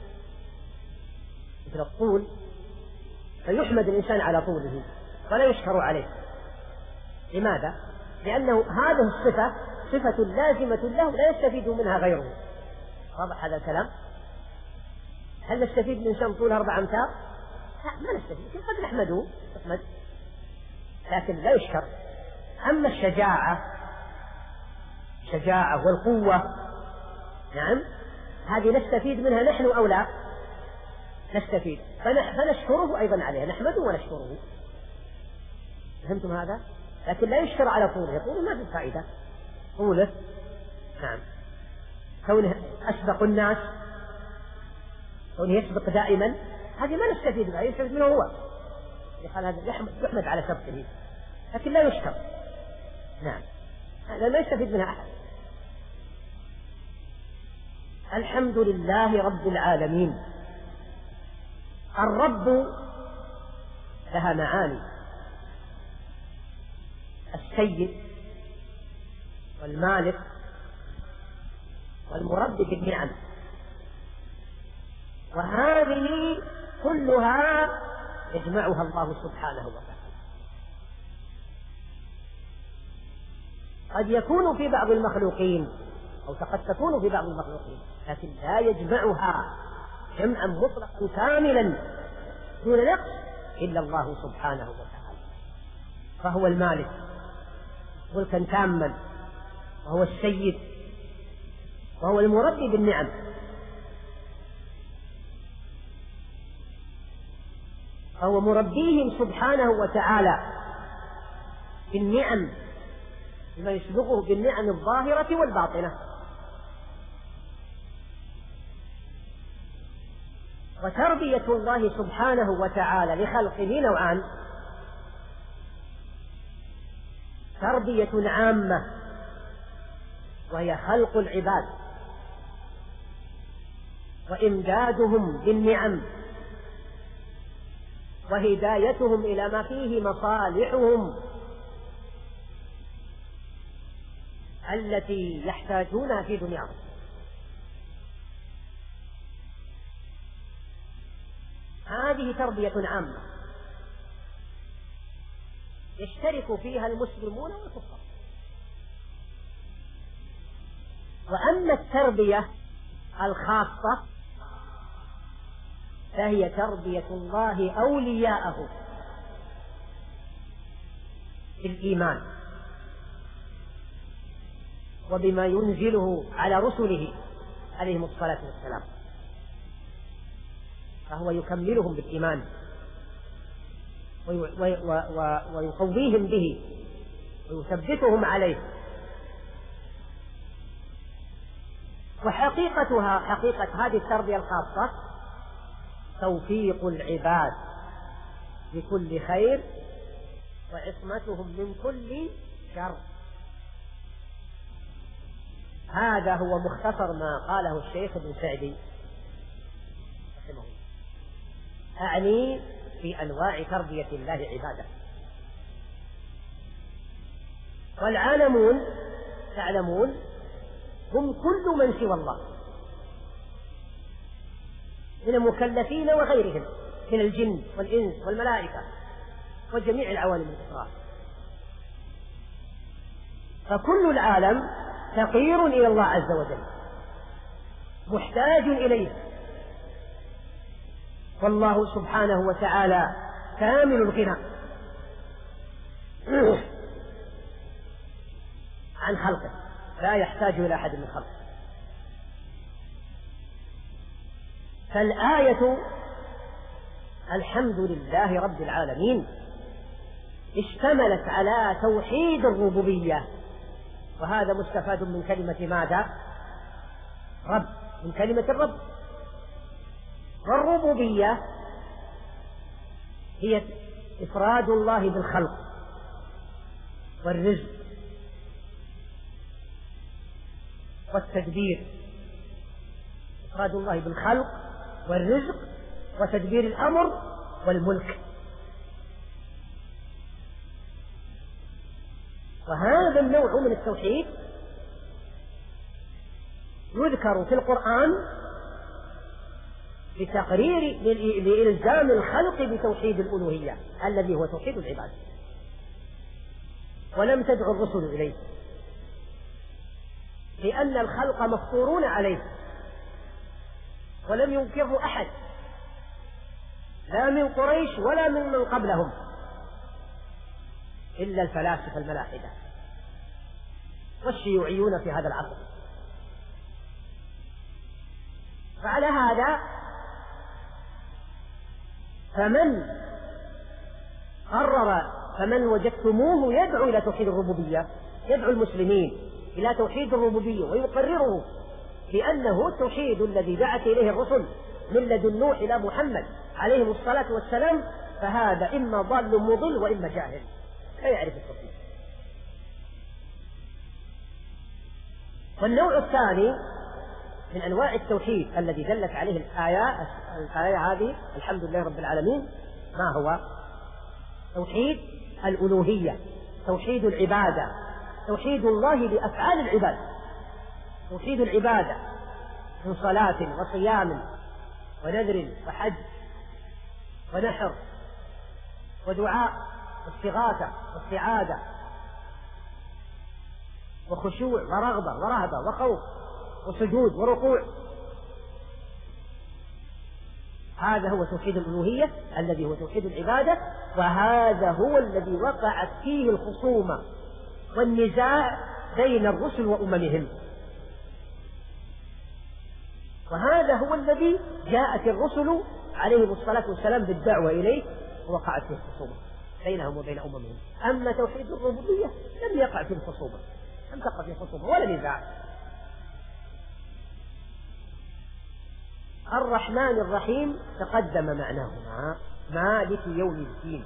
مثل الطول فيحمد الإنسان على طوله ولا يشكر عليه. لماذا؟ لأنه هذه الصفة صفة لازمة له لا يستفيد منها غيره. واضح هذا الكلام؟ هل نستفيد من إنسان طول أربع أمتار؟ لا، ما نستفيد، قد نحمده نحمد لكن لا يشكر. أما الشجاعة، الشجاعة والقوة، نعم، هذه نستفيد منها نحن أو لا؟ نستفيد، فنشكره أيضا عليها، نحمده ونشكره. فهمتم هذا؟ لكن لا يشكر على طوله، طوله ما في فائدة، طوله نعم، كونه أسبق الناس، كونه يسبق دائما، هذه ما نستفيد منها، يستفيد منه هو، قال هذا يحمد على سبقه لكن لا يشكر. نعم، هذا ما يستفيد منها أحد. الحمد لله رب العالمين. الرب لها معاني: السيد والمالك والمربي بالنعم، وهذه كلها يجمعها الله سبحانه وتعالى. قد يكون في بعض المخلوقين أو قد تكون في بعض المخلوقين لكن لا يجمعها جمعا مطلقا كاملا دون نقص إلا الله سبحانه وتعالى. فهو المالك ملكا تاما، وهو السيد، وهو المربي بالنعم. فهو مربيهم سبحانه وتعالى بالنعم بما يسبقه بالنعم الظاهرة والباطنة. وتربية الله سبحانه وتعالى لخلقه نوعان: تربية عامة وهي خلق العباد وإمدادهم بالنعم وهدايتهم إلى ما فيه مصالحهم التي يحتاجونها في دنياهم. هذه تربية عامة يشترك فيها المسلمون والكفار. وأما التربية الخاصة فهي تربية الله أولياءه بالإيمان وبما ينزله على رسله عليهم الصلاة والسلام، فهو يكملهم بالإيمان ويقويهم به ويثبتهم عليه. وحقيقتها حقيقة هذه التربية الخاصة توفيق العباد لكل خير وعصمتهم من كل شر. هذا هو مختصر ما قاله الشيخ ابن سعدي رحمه الله، أعني في أنواع تربية الله عباده. والعالمون تعلمون هم كل من سوى الله، من المكلفين وغيرهم من الجن والإنس والملائكة وجميع العوالم الأخرى. فكل العالم فقير إلى الله عز وجل، محتاج إليه، والله سبحانه وتعالى كامل الغنى عن خلقه، لا يحتاج إلى أحد من خلقه. فالآية الحمد لله رب العالمين اشتملت على توحيد الربوبية، وهذا مستفاد من كلمة ماذا؟ رب، من كلمة الرب. والربوبية هي إفراد الله بالخلق والرزق والتدبير، إفراد الله بالخلق والرزق وتدبير الأمر والملك. وهذا النوع من التوحيد يذكر في القرآن بتقرير لإلزام الخلق بتوحيد الألوهية الذي هو توحيد العباد، ولم تدع الرسل إليه، لأن الخلق مفطورون عليه ولم ينكره أحد، لا من قريش ولا من من قبلهم إلا الفلاسفة الملاحدة والشيوعيون في هذا العصر. فعلى هذا فمن قرر فمن وجدتموه يدعو إلى توحيد الربوبية، يدعو المسلمين إلى توحيد الربوبية ويقرره بأنه التوحيد الذي دعت إليه الرسل من لدن نوح إلى محمد عليهم الصلاة والسلام، فهذا إما ضال مضل وإما جاهل لا يعرف التوحيد. والنوع الثاني من أنواع التوحيد الذي دلت عليه الآية الآية هذه الحمد لله رب العالمين ما هو؟ توحيد الألوهية، توحيد العبادة، توحيد الله لأفعال العباد، توحيد العبادة من صلاة وصيام ونذر وحج ونحر ودعاء واستغاثة واستعاذة وخشوع ورغبة ورهبة وخوف وسجود وركوع. هذا هو توحيد الألوهية الذي هو توحيد العبادة، وهذا هو الذي وقعت فيه الخصومة والنزاع بين الرسل وأممهم، وهذا هو الذي جاءت الرسل عليهم الصلاة والسلام بالدعوة إليه ووقعت فيه الخصومة بينهم وبين أممهم. أما توحيد الربوبية لم يقع فيه الخصومة، لم تقع فيه الخصومة ولا نزاع. الرحمن الرحيم تقدم معناهما مالك يوم الدين.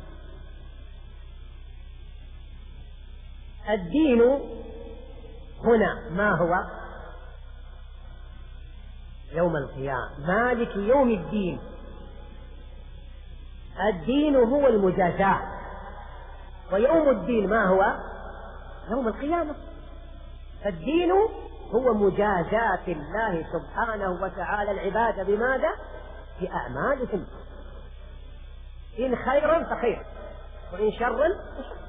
الدين هنا ما هو؟ يوم القيامة، مالك يوم الدين. الدين هو المجازاة، ويوم الدين ما هو؟ يوم القيامة. فالدين هو مجازاة الله سبحانه وتعالى العباد بماذا؟ بأعمالهم، إن خيرا فخير وإن شرا فشر،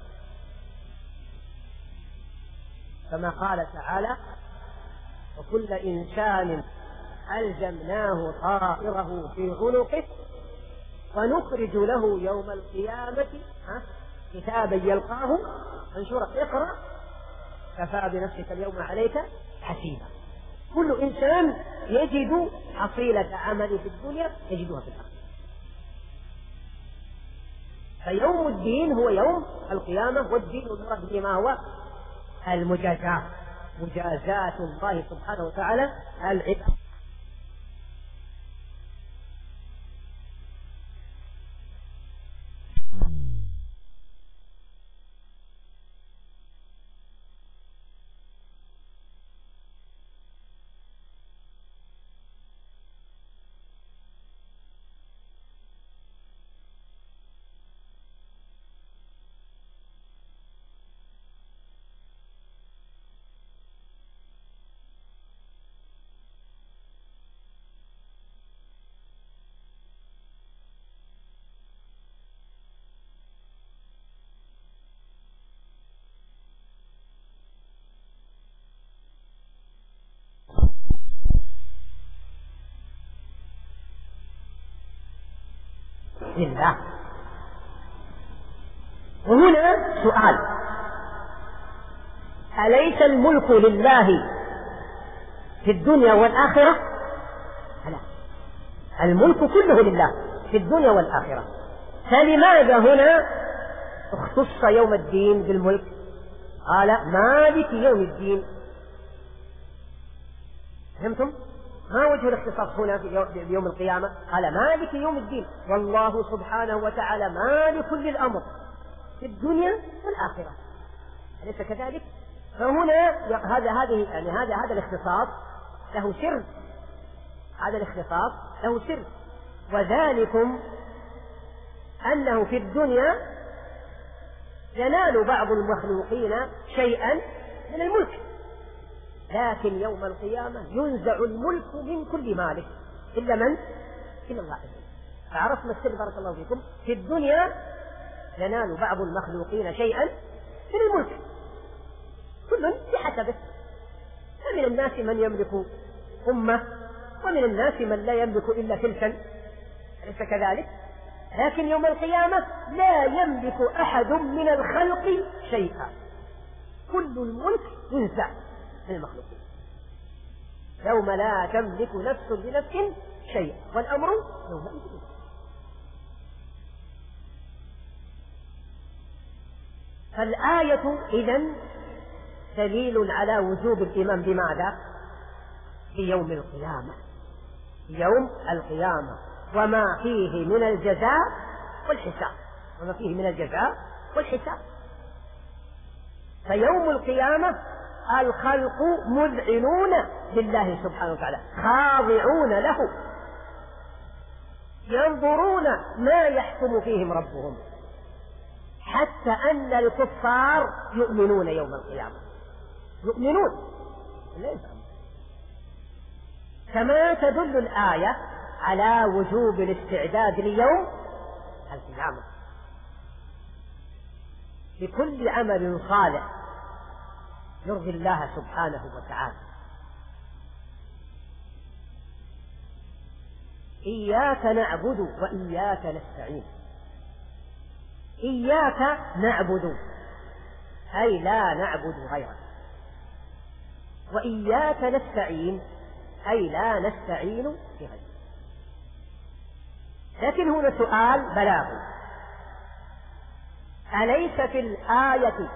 كما قال تعالى وكل إنسان ألزمناه طائره في عنقه ونخرج له يوم القيامة كتابا يلقاه منشورا اقرأ كفى بنفسك اليوم عليك حسيبا. كل إنسان يجد حصيلة عمله في الدنيا يجدها في الآخرة. فيوم الدين هو يوم القيامة، والدين المراد به ما هو؟ المجازاة، مجازاة الله سبحانه وتعالى العباد. لله. وهنا سؤال: أليس الملك لله في الدنيا والآخرة؟ لا، الملك كله لله في الدنيا والآخرة. فلماذا هنا اختص يوم الدين بالملك؟ قال مالك يوم الدين. فهمتم؟ ما وجه الاختصاص هنا في يوم القيامة؟ قال مالك يوم الدين، والله سبحانه وتعالى مالك للأمر في الدنيا والآخرة، أليس كذلك؟ فهنا هذا هذه يعني هذا هذا الاختصاص له سر، هذا الاختصاص له سر، وذلكم أنه في الدنيا ينال بعض المخلوقين شيئا من الملك، لكن يوم القيامة ينزع الملك من كل مالك إلا من؟ إلا الله. فعرفنا السر بارك الله فيكم. في الدنيا ينال بعض المخلوقين شيئا من الملك، كل بحسبه، فمن الناس من يملك أمة، ومن الناس من لا يملك إلا تلكا، أليس كذلك؟ لكن يوم القيامة لا يملك أحد من الخلق شيئا، كل الملك ينزع من المخلوقين، يوم لا تملك نفس لنفس شيئا والأمر يومئذ. فالآية إذن دليل على وجوب الإيمان بماذا؟ بيوم القيامة، يوم القيامة وما فيه من الجزاء والحساب، وما فيه من الجزاء والحساب. فيوم القيامة الخلق مذعنون لله سبحانه وتعالى، خاضعون له، ينظرون ما يحكم فيهم ربهم، حتى أن الكفار يؤمنون يوم القيامة، يؤمنون ليس. كما تدل الآية على وجوب الاستعداد ليوم القيامة بكل عمل صالح يرضي الله سبحانه وتعالى. إياك نعبد وإياك نستعين. إياك نعبد أي لا نعبد غيرك، وإياك نستعين أي لا نستعين بغيرك. لكن هنا سؤال بلاغي: أليس في الآية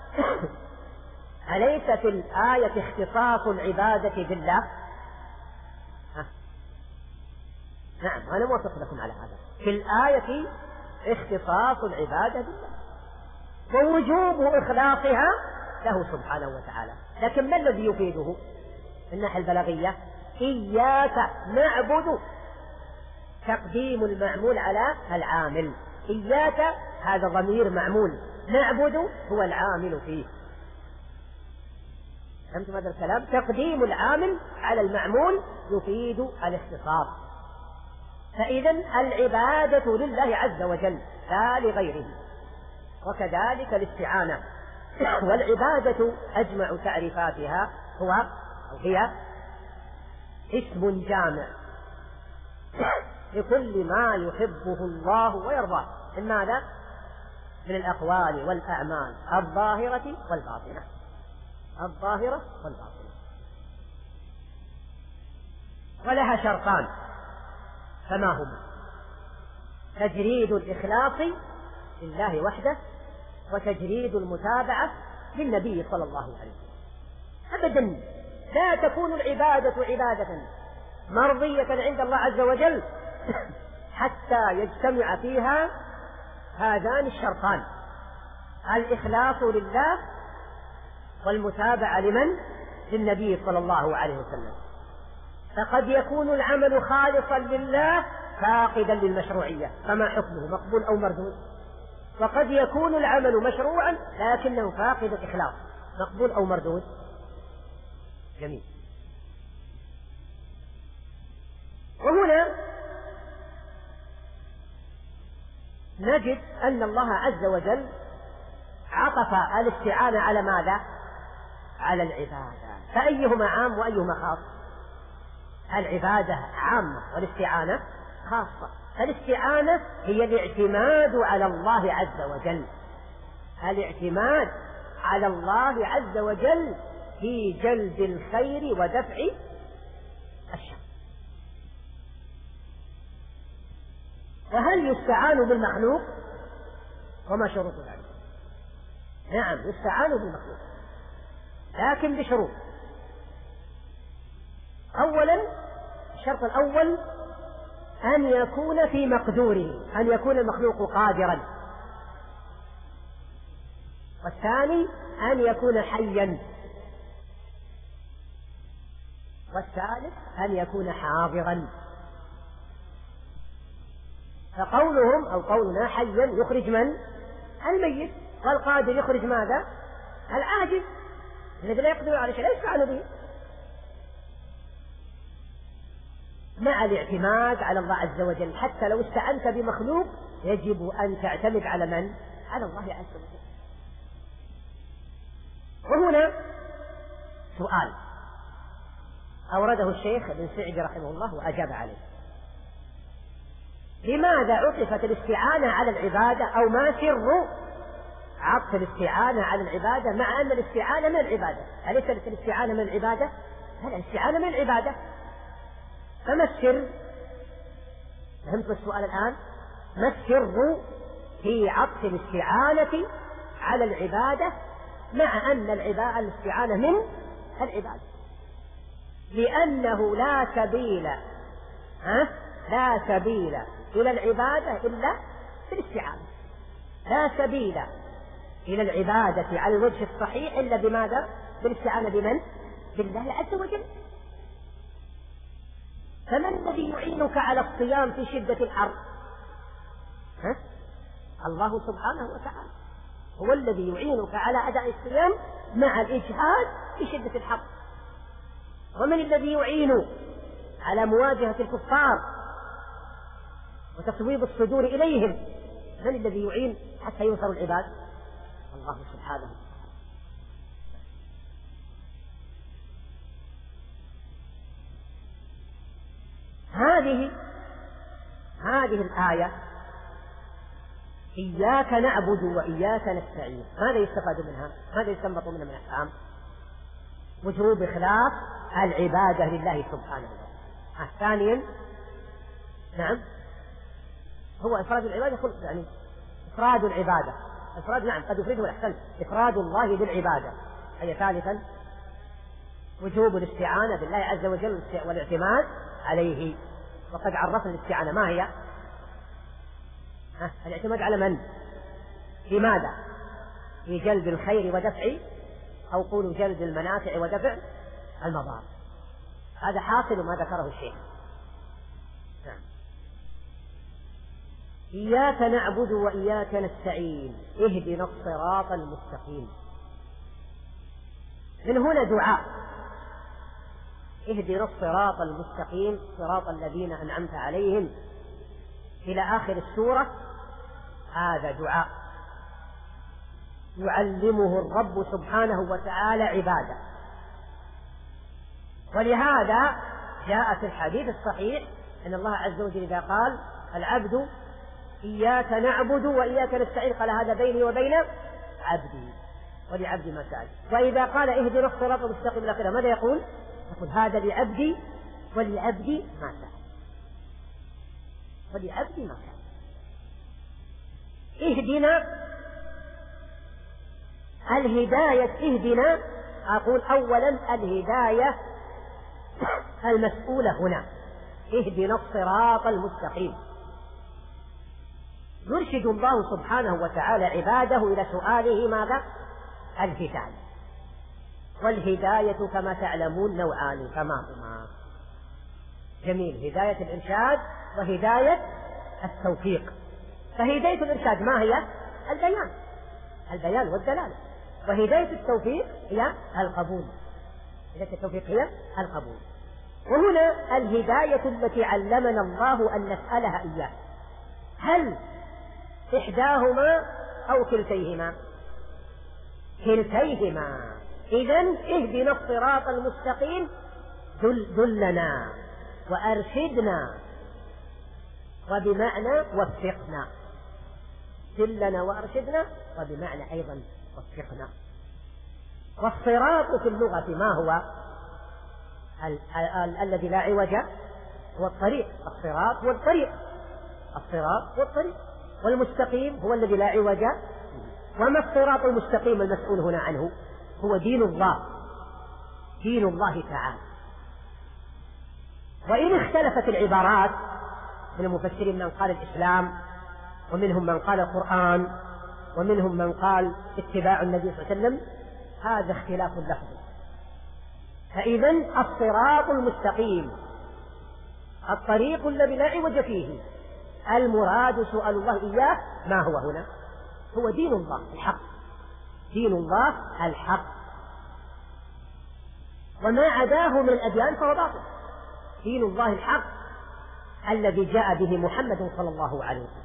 أليس في الآية اختصاص العبادة بالله؟ ها. نعم، أنا موافق لكم على هذا. في الآية اختصاص العبادة بالله ووجوب إخلاصها له سبحانه وتعالى، لكن ما الذي يفيده من الناحية البلاغية؟ إياك نعبد، تقديم المعمول على العامل، إياك هذا ضمير معمول، نعبد هو العامل فيه. فهمتم هذا الكلام؟ تقديم العامل على المعمول يفيد الاختصاص. فإذا العبادة لله عز وجل لا لغيره، وكذلك الاستعانة. والعبادة أجمع تعريفاتها هو أو هي اسم جامع لكل ما يحبه الله ويرضاه من ماذا؟ من الأقوال والأعمال الظاهرة والباطنة، الظاهرة والباطنة. ولها شرطان، فما هما؟ تجريد الإخلاص لله وحده، وتجريد المتابعة للنبي صلى الله عليه وسلم. أبدا لا تكون العبادة عبادة مرضية عند الله عز وجل حتى يجتمع فيها هذان الشرطان: الإخلاص لله والمتابعة لمن؟ للنبي صلى الله عليه وسلم. فقد يكون العمل خالصا لله فاقدا للمشروعية، فما حكمه؟ مقبول أو مردود. وقد يكون العمل مشروعا لكنه فاقد الإخلاص، مقبول أو مردود. جميل. وهنا نجد أن الله عز وجل عطف الاستعانة على ماذا؟ على العبادة. فأيهما عام وأيهما خاص؟ العبادة عامة والاستعانة خاصة. فالاستعانة هي الاعتماد على الله عز وجل، الاعتماد على الله عز وجل في جلب الخير ودفع الشر. وهل يستعان بالمخلوق؟ وما شروط ذلك؟ نعم يستعان بالمخلوق، لكن بشروط. أولا الشرط الأول أن يكون في مقدوره، أن يكون المخلوق قادرا. والثاني أن يكون حيا. والثالث أن يكون حاضرا. فقولهم أو قولنا حيا يخرج من؟ الميت، والقادر يخرج ماذا؟ العاجز الذي لا يقدر على شيء، لا يستعان به، مع الاعتماد على الله عز وجل. حتى لو استعنت بمخلوق يجب أن تعتمد على من؟ على الله عز وجل. وهنا سؤال أورده الشيخ ابن سعدي رحمه الله وأجاب عليه: لماذا عطفت الاستعانة على العبادة، أو ما سر عطف الاستعانة على العبادة مع أن الاستعانة من العبادة؟ أليست الاستعانة من العبادة؟ هذا الاستعانة من العبادة، فما السر؟ فهمت السؤال الآن؟ ما السر في عطف الاستعانة على العبادة مع أن العبادة الاستعانة من العبادة؟ لأنه لا سبيل ها؟ لا سبيل إلى العبادة إلا بالاستعانة، لا سبيل إلى العبادة على الوجه الصحيح إلا بماذا؟ بالاستعانة بمن؟ بالله عز وجل. فمن الذي يعينك على الصيام في شدة الحر؟ ها؟ الله سبحانه وتعالى هو الذي يعينك على أداء الصيام مع الإجهاد في شدة الحر. ومن الذي يعين على مواجهة الكفار وتصويب الصدور إليهم؟ من الذي يعين حتى ينصر العباد؟ الله سبحانه وتعالى. هذه هذه الآية إياك نعبد وإياك نستعين، ماذا يستفاد منها؟ ماذا يستنبط منها من الأحكام؟ وجوب إخلاص العبادة لله سبحانه وتعالى. ثانيا نعم هو إفراد العبادة، يعني إفراد العبادة، إفراد نعم قد يفرده الأحسن، إفراد الله بالعبادة. هي ثالثا وجوب الاستعانة بالله عز وجل والاعتماد عليه. وقد عرفنا الاستعانة ما هي؟ ها؟ الاعتماد على من؟ في ماذا؟ في جلب الخير ودفع، أو قولوا جلب المنافع ودفع المضار. هذا حاصل ما ذكره الشيخ. نعم. إياك نعبد وإياك نستعين اهدنا الصراط المستقيم. من هنا دعاء، اهدنا الصراط المستقيم صراط الذين أنعمت عليهم إلى آخر السورة. هذا دعاء يعلمه الرب سبحانه وتعالى عباده، ولهذا جاء في الحديث الصحيح أن الله عز وجل إذا قال العبد إياك نعبد وإياك نستعين قال هذا بيني وبين عبدي ولعبدي ما سأل. وإذا قال اهدنا الصراط المستقيم إلى آخره ماذا يقول؟ يقول هذا لعبدي ولعبدي ما سأل، ولعبدي ما سأل. اهدنا الهداية، اهدنا أقول أولا الهداية المسؤولة هنا، اهدنا الصراط المستقيم. يرشد الله سبحانه وتعالى عباده إلى سؤاله ماذا؟ الهداية. والهداية كما تعلمون نوعان كما هما. جميل، هداية الإرشاد وهداية التوفيق. فهداية الإرشاد ما هي؟ البيان، البيان والدلالة. وهداية التوفيق هي القبول، هداية التوفيق هي القبول. وهنا الهداية التي علمنا الله أن نسألها إياه، هل إحداهما أو كلتيهما؟ كلتيهما. إذن اهدنا الصراط المستقيم، دل دلنا وأرشدنا وبمعنى وفقنا، دلنا وأرشدنا، وبمعنى أيضا وفقنا. والصراط في اللغة ما هو؟ ال- ال- ال- الذي لا عوج هو الطريق، الصراط والطريق، الصراط والطريق. والمستقيم هو الذي لا عوج. وما الصراط المستقيم المسؤول هنا عنه؟ هو دين الله، دين الله تعالى. وإن اختلفت العبارات من المفسرين، من قال الإسلام، ومنهم من قال القرآن، ومنهم من قال اتباع النبي صلى الله عليه وسلم، هذا اختلاف لفظي. فإذا الصراط المستقيم، الطريق الذي لا عوج فيه، المراد سؤال الله إياه ما هو هنا؟ هو دين الله الحق، دين الله الحق، وما عداه من الأديان فهو باطل. دين الله الحق الذي جاء به محمد صلى الله عليه وسلم،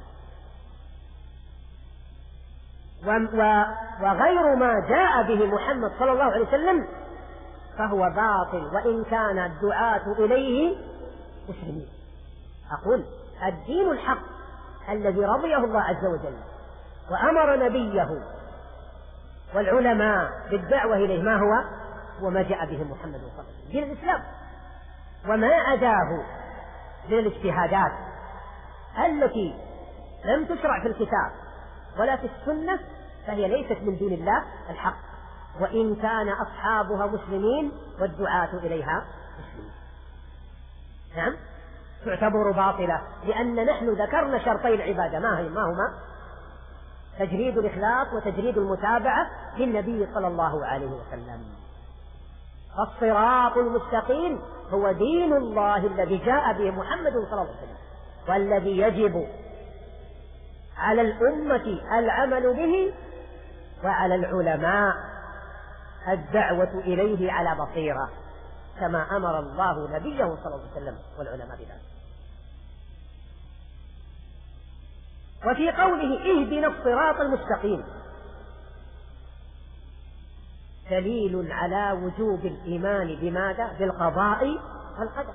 وغير ما جاء به محمد صلى الله عليه وسلم فهو باطل، وإن كان الدعاة إليه مسلمين. أقول الدين الحق الذي رضيه الله عز وجل وأمر نبيه والعلماء بالدعوة إليه ما هو؟ وما جاء به محمد صلى الله عليه وسلم، دين الإسلام. وما عداه من الاجتهادات التي لم تشرع في الكتاب ولا في السنة فهي ليست من دين الله الحق، وإن كان أصحابها مسلمين والدعاة إليها مسلمين. نعم، تعتبر باطلة، لأن نحن ذكرنا شرطي العبادة ما هي ما هما؟ تجريد الإخلاص وتجريد المتابعة للنبي صلى الله عليه وسلم. الصراط المستقيم هو دين الله الذي جاء به محمد صلى الله عليه وسلم، والذي يجب على الأمة العمل به، وعلى العلماء الدعوة إليه على بصيرة، كما أمر الله نبيه صلى الله عليه وسلم والعلماء بذلك. وفي قوله اهدنا الصراط المستقيم دليل على وجوب الإيمان بماذا؟ بالقضاء والقدر.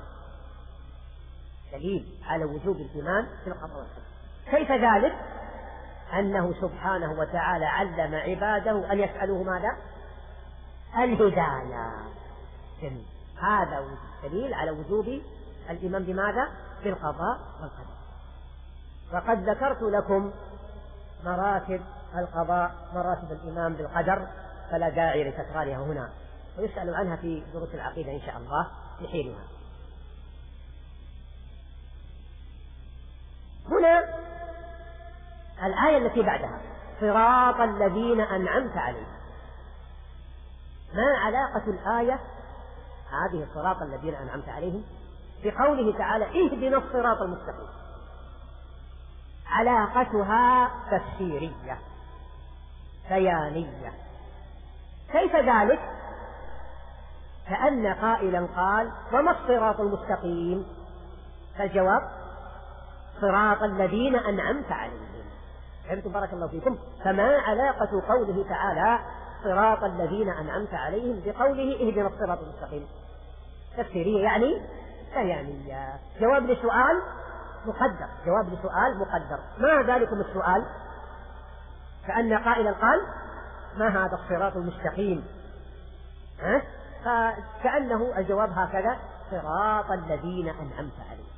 دليل على وجوب الإيمان بالقضاء والقدر. كيف ذلك؟ أنه سبحانه وتعالى علم عباده أن يسألوه ماذا؟ الهداية. هذا دليل على وجوب الإيمان بماذا؟ بالقضاء والقدر. وقد ذكرت لكم مراتب القضاء، مراتب الإيمان بالقدر، فلا داعي لتكرارها هنا، ويسأل عنها في دروس العقيدة إن شاء الله في حينها. هنا الآية التي بعدها صراط الذين أنعمت عليهم. ما علاقة الآية هذه الصراط الذين أنعمت عليهم بقوله تعالى اهدنا الصراط المستقيم؟ علاقتها تفسيرية بيانية. كيف ذلك؟ كأن قائلا قال وما الصراط المستقيم؟ فالجواب صراط الذين أنعمت عليهم. فهمتم؟ بارك الله فيكم. فما علاقة قوله تعالى صراط الذين أنعمت عليهم بقوله اهدنا الصراط المستقيم؟ تفسيرية يعني بيانية. جواب لسؤال مقدر، جواب لسؤال مقدر. ما ذلكم السؤال؟ كأن قائلا قال ما هذا الصراط المستقيم؟ ها؟ فكأنه الجواب هكذا صراط الذين أنعمت عليهم.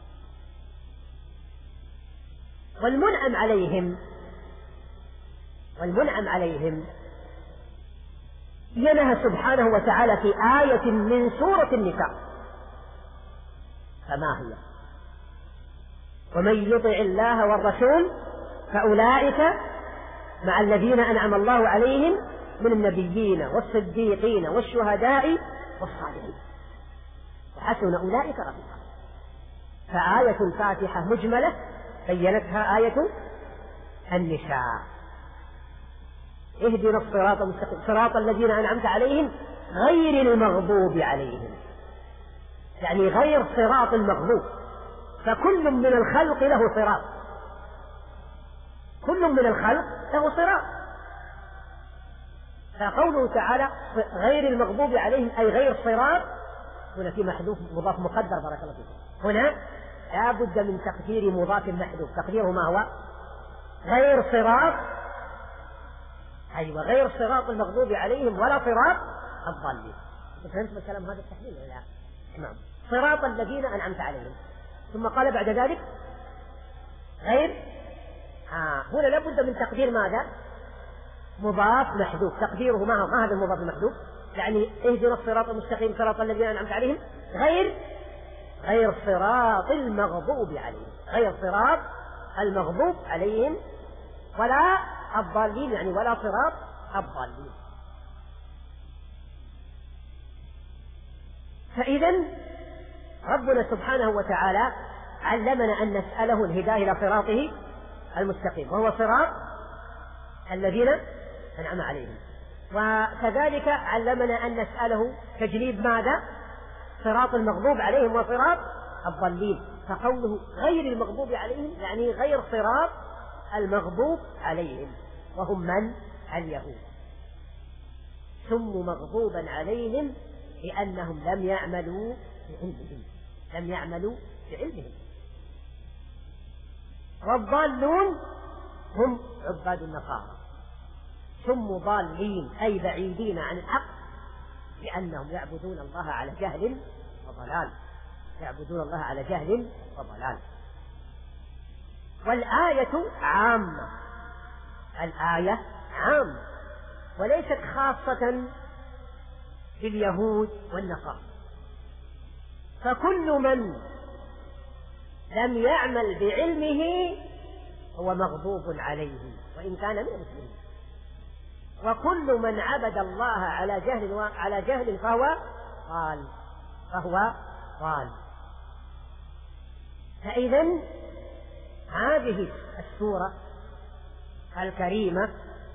والمنعم عليهم والمنعم عليهم ينهى سبحانه وتعالى في آية من سورة النساء، فما هي؟ ومن يطع الله والرسول فأولئك مع الذين أنعم الله عليهم من النبيين والصديقين والشهداء والصالحين وحسن أولئك رفيقا. فآية الفاتحة مجملة بينتها آية النساء. اهدنا الصراط المستقيم صراط الذين أنعمت عليهم غير المغضوب عليهم، يعني غير صراط المغضوب. فكل من الخلق له صراط، كل من الخلق له صراط. فقوله تعالى غير المغضوب عليهم أي غير صراط، هنا في محذوف مضاف مقدر بارك الله فيكم. هنا لا بد من تقدير مضاف محذوف. تقديره ما هو؟ غير صراط، أيوة غير صراط المغضوب عليهم ولا صراط الضالين. فهمت الكلام هذا التحليل ولا لا؟ نعم. صراط الذين أنعمت عليهم. ثم قال بعد ذلك غير آه. هنا لابد من تقدير ماذا؟ مضاف محذوف. تقديره ما هو؟ ما هذا المضاف المحذوف؟ يعني اهدنا الصراط المستقيم صراط الذين أنعمت عليهم غير غير صراط المغضوب عليهم، غير صراط المغضوب عليهم ولا الضالين، يعني ولا صراط الضالين. فإذا ربنا سبحانه وتعالى علمنا أن نسأله الهداية إلى صراطه المستقيم، وهو صراط الذين أنعم عليهم. وكذلك علمنا أن نسأله تجنيب ماذا؟ صراط المغضوب عليهم وصراط الضالين. فقوله غير المغضوب عليهم يعني غير صراط المغضوب عليهم، وهم من؟ اليهود. سموا مغضوبا عليهم لأنهم لم يعملوا بعلمهم، لم يعملوا بعلمهم. والضالون هم عباد النصارى. سموا ضالين أي بعيدين عن الحق لأنهم يعبدون الله على جهل وضلال، يعبدون الله على جهل وضلال. والآية عامة، الآية عامة وليست خاصة باليهود والنصارى. فكل من لم يعمل بعلمه هو مغضوب عليه وإن كان من المسلمين، وكل من عبد الله على جهل وعلى جهل فهو ضال، فهو ضال. فإذا هذه السورة الكريمة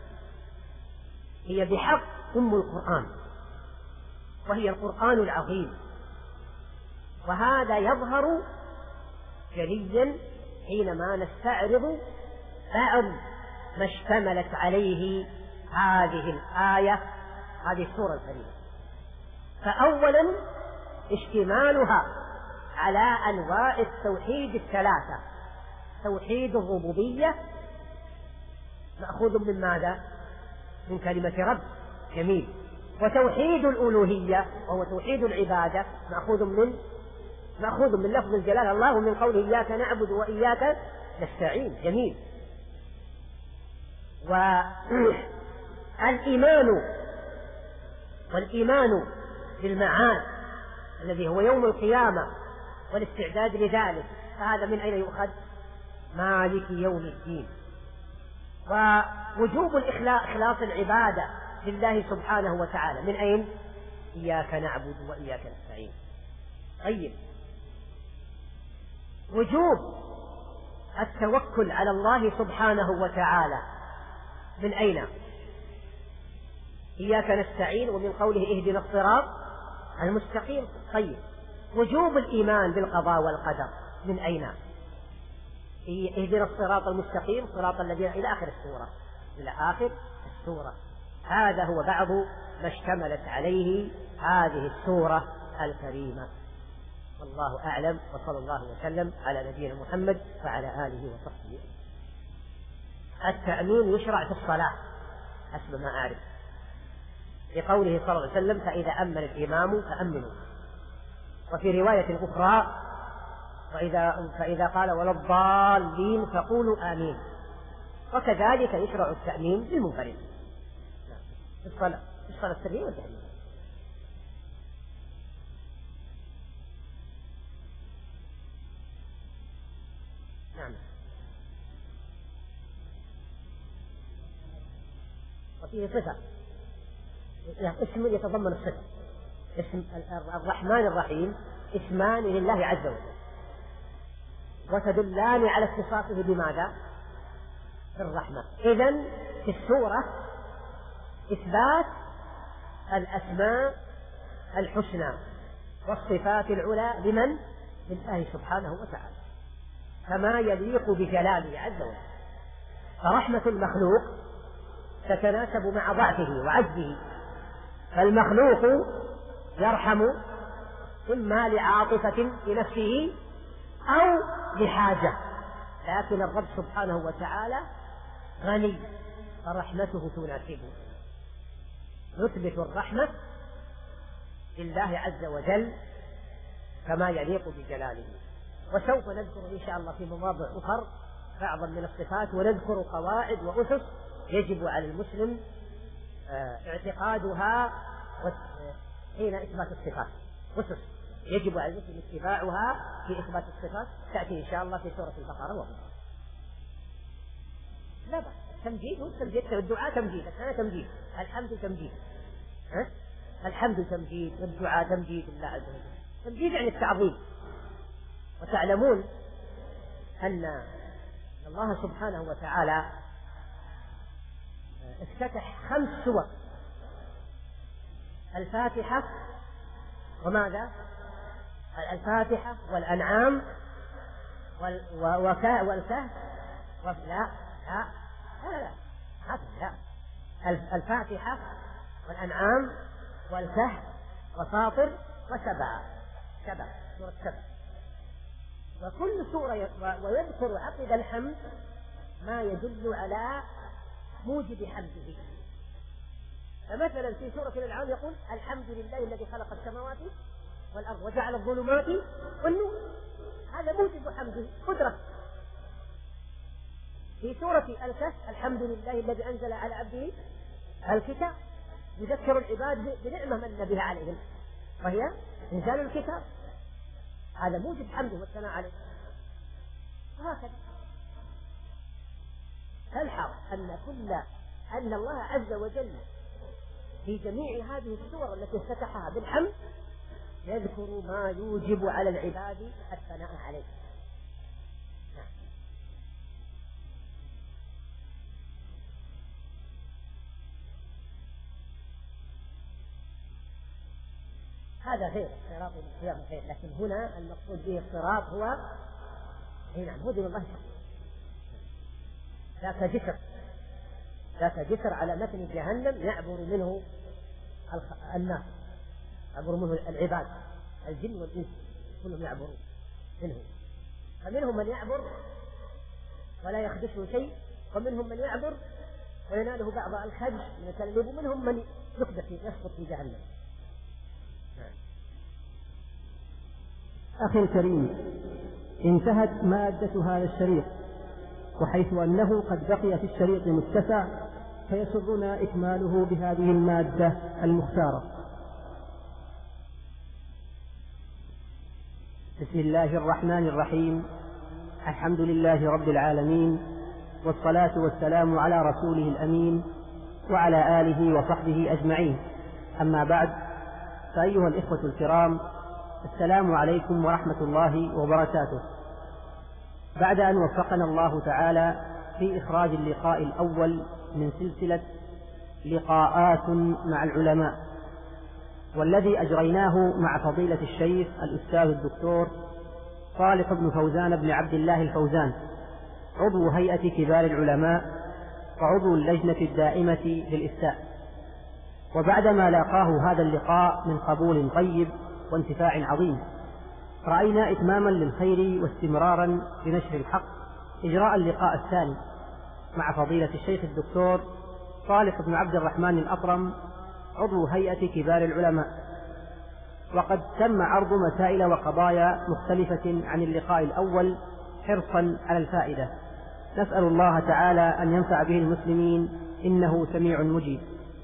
هي بحق أم القرآن، وهي القرآن العظيم. وهذا يظهر جليا حينما نستعرض بعض ما اشتملت عليه هذه الآية، هذه السورة الكريمة. فأولا اشتمالها على أنواع التوحيد الثلاثة. توحيد الربوبية مأخوذ من ماذا؟ من كلمة رب، جميل. وتوحيد الألوهية وهو توحيد العبادة مأخوذ من مأخوذ من لفظ الجلالة الله، ومن قوله إياك نعبد وإياك نستعين، جميل. والإيمان والإيمان بالمعاد الذي هو يوم القيامة والاستعداد لذلك، فهذا من أين يؤخذ؟ مالك يوم الدين. ووجوب إخلاص العبادة لله سبحانه وتعالى من أين؟ إياك نعبد وإياك نستعين. طيب، وجوب التوكل على الله سبحانه وتعالى من أين؟ إياك نستعين، ومن قوله اهدنا الصراط المستقيم. طيب، وجوب الإيمان بالقضاء والقدر من أين؟ اهدنا الصراط المستقيم صراط الذين إلى آخر السورة، إلى آخر السورة. هذا هو بعض ما اشتملت عليه هذه السورة الكريمة. والله أعلم، وصلى الله وسلم على نبينا محمد وعلى آله وصحبه. التأمين يشرع في الصلاة حسب ما أعرف، لقوله صلى الله عليه وسلم فإذا أمن الإمام فأمنوا. وفي رواية أخرى فإذا, فإذا قال ولا الضالين فقولوا آمين. وكذلك يشرع التأمين للمنفرد في الصلاة، في الصلاة السرية والتأمين. نعم. وفيه صفة، اسم يتضمن الصفة. اسم الرحمن الرحيم اسمان لله عز وجل، وتدلان على اتصافه بماذا؟ بالرحمة. إذن في السورة إثبات الأسماء الحسنى والصفات العلى لمن؟ لله سبحانه وتعالى، كما يليق بجلاله عز وجل. فرحمة المخلوق تتناسب مع ضعفه وعجزه، فالمخلوق يرحم إما لعاطفة في نفسه أو لحاجة، لكن الرب سبحانه وتعالى غني فرحمته تناسبه. نثبت الرحمة لله عز وجل كما يليق بجلاله. وسوف نذكر إن شاء الله في مواضع أخرى بعضا من الصفات، ونذكر قواعد وأسس يجب على المسلم اعتقادها حين إثبات الصفات. أسس يجب على المسلم اتباعها في إثبات الصفات تأتي إن شاء الله في سورة البقرة وغيرها. لا بأس، تمجيد والتمجيد، الدعاء تمجيد، الثاني تمجيد، الحمد تمجيد، ها؟ الحمد تمجيد والدعاء تمجيد الله عز وجل. تمجيد يعني التعظيم. وتعلمون أن الله سبحانه وتعالى افتتح خمس سور: الفاتحة، وماذا؟ الفاتحة والأنعام والكهف. لا لا لا لا لا لا الفاتحة والأنعام والكهف وفاطر وسبع سبع سورة سبع. وكل سورة ويذكر عقب الحمد ما يدل على موجب حمده. فمثلا في سورة الأنعام يقول: الحمد لله الذي خلق السماوات والأرض وجعل الظلمات والنور. هذا موجب حمده، قدرة. في سورة الكهف: الحمد لله الذي أنزل على عبده الكتاب، يذكر العباد بنعمة من بها عليهم وهي إنزال الكتاب. هذا موجب حمده والثناء عليه. وهكذا تلحظ أن كل أن الله عز وجل في جميع هذه السور التي افتتحها بالحمد يذكر ما يوجب على العباد الثناء عليه. هذا غير الصراط والقيام غير، لكن هنا المقصود به الصراط هو هنا هدى الله، ذاك جسر ذاك جسر على متن جهنم يعبر منه الناس، يعبر منه العباد، الجن والإنس كلهم يعبرون منه. فمنهم من يعبر ولا يخدشه شيء، ومنهم من يعبر ويناله بعض الخدش من التلبيب، ومنهم من يخدش يسقط في جهنم. أخي الكريم، انتهت مادة هذا الشريط، وحيث أنه قد بقي في الشريط متسع فيسرنا إكماله بهذه المادة المختارة. بسم الله الرحمن الرحيم. الحمد لله رب العالمين، والصلاة والسلام على رسوله الأمين وعلى آله وصحبه أجمعين. أما بعد، فأيها الإخوة الكرام، السلام عليكم ورحمة الله وبركاته. بعد أن وفقنا الله تعالى في إخراج اللقاء الأول من سلسلة لقاءات مع العلماء، والذي أجريناه مع فضيلة الشيخ الأستاذ الدكتور صالح بن فوزان بن عبد الله الفوزان، عضو هيئة كبار العلماء وعضو اللجنة الدائمة للإفتاء، وبعدما لاقاه هذا اللقاء من قبول طيب وانتفاع عظيم، رأينا إتماما للخير واستمرارا لنشر الحق إجراء اللقاء الثاني مع فضيلة الشيخ الدكتور صالح بن عبد الرحمن الأطرم، عضو هيئة كبار العلماء. وقد تم عرض مسائل وقضايا مختلفة عن اللقاء الأول حرصا على الفائدة. نسأل الله تعالى أن ينفع به المسلمين، إنه سميع مجيب.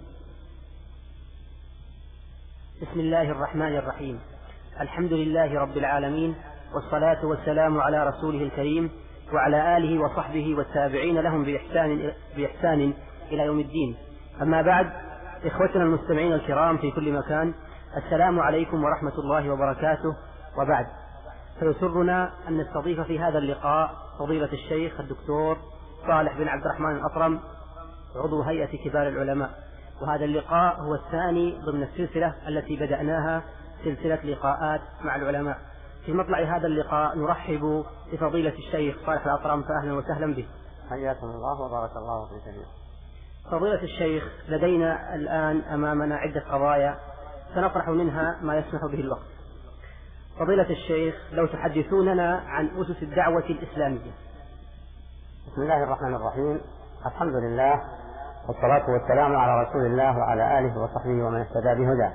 بسم الله الرحمن الرحيم. الحمد لله رب العالمين، والصلاة والسلام على رسوله الكريم وعلى آله وصحبه والتابعين لهم بإحسان, بإحسان إلى يوم الدين. أما بعد، إخوتنا المستمعين الكرام في كل مكان، السلام عليكم ورحمة الله وبركاته. وبعد، فيسرنا أن نستضيف في هذا اللقاء فضيلة الشيخ الدكتور صالح بن عبد الرحمن الأطرم، عضو هيئة كبار العلماء. وهذا اللقاء هو الثاني ضمن السلسلة التي بدأناها، سلسلة لقاءات مع العلماء. في مطلع هذا اللقاء نرحب بفضيلة الشيخ صالح الأطرم، فأهلا وسهلا به. حياكم الله وبارك الله في جميع. فضيلة الشيخ، لدينا الآن أمامنا عدة قضايا سنطرح منها ما يسمح به الوقت، فضيلة الشيخ لو تحدثوننا عن أسس الدعوة الإسلامية. بسم الله الرحمن الرحيم، الحمد لله والصلاة والسلام على رسول الله وعلى آله وصحبه ومن اهتدى بهداه.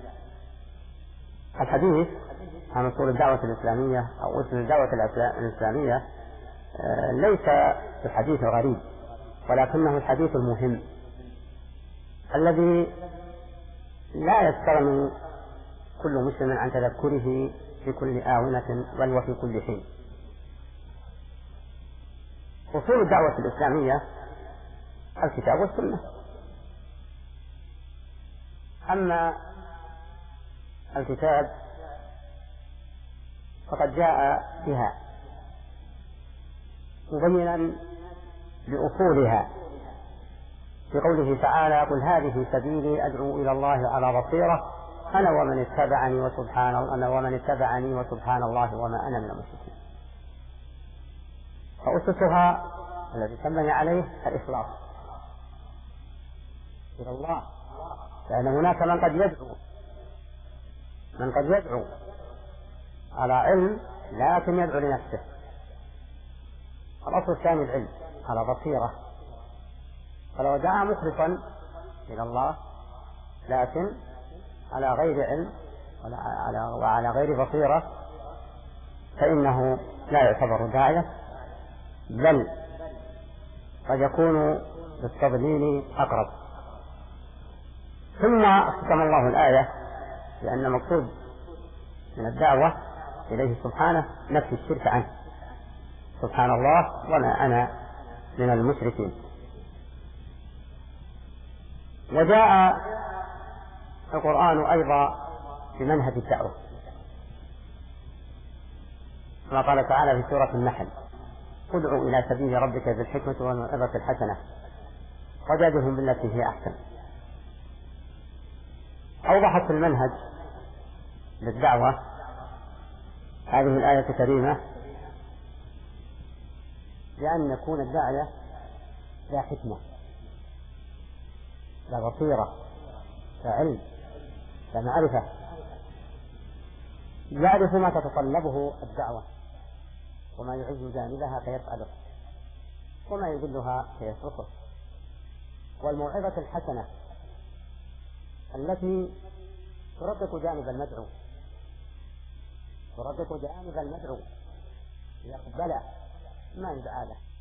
الحديث عن أصول الدعوة الإسلامية أو أسس الدعوة الإسلامية ليس الحديث الغريب، ولكنه الحديث المهم الذي لا يستغني كل مسلم عن تذكره في كل آونة بل وفي كل حين. أصول الدعوة الإسلامية الكتاب والسنة. أما الكتاب فقد جاء بها مبينا لأصولها في قوله تعالى: قل هذه سبيلي أدعو إلى الله على بصيرة أنا ومن اتبعني وسبحان أنا ومن اتبعني وسبحان الله وما أنا من المشركين. فأسسها الذي تنبني عليه الإخلاص إلى الله، لأن هناك من قد يدعو من قد يدعو على علم لكن يدعو لنفسه. الأصل الثاني العلم على بصيرة، فلو دعا مخلصا إلى الله لكن على غير علم وعلى غير بصيرة فإنه لا يعتبر داعية، بل قد يكون بالتضليل أقرب. ثم ختم الله الآية لأن المقصود من الدعوة إليه سبحانه نفي الشرك عنه، سبحان الله وما أنا من المشركين. وجاء القرآن أيضا بمنهج الدعوة كما قال تعالى في سورة النحل: ادع إلى سبيل ربك بالحكمة والموعظة الحسنة وجادلهم بالتي هي أحسن. أوضحت المنهج للدعوة هذه الآية الكريمة بأن يكون الداعية ذا حكمة، ذا بصيرة، ذا علم، ذا معرفة، يعرف ما تتطلبه الدعوة وما يعز جانبها فيفعله وما يذلها فيتركه. والموعظة الحسنة التي ترقق جانب المدعو ترقق جانب المدعو يقبل ما يدعى له.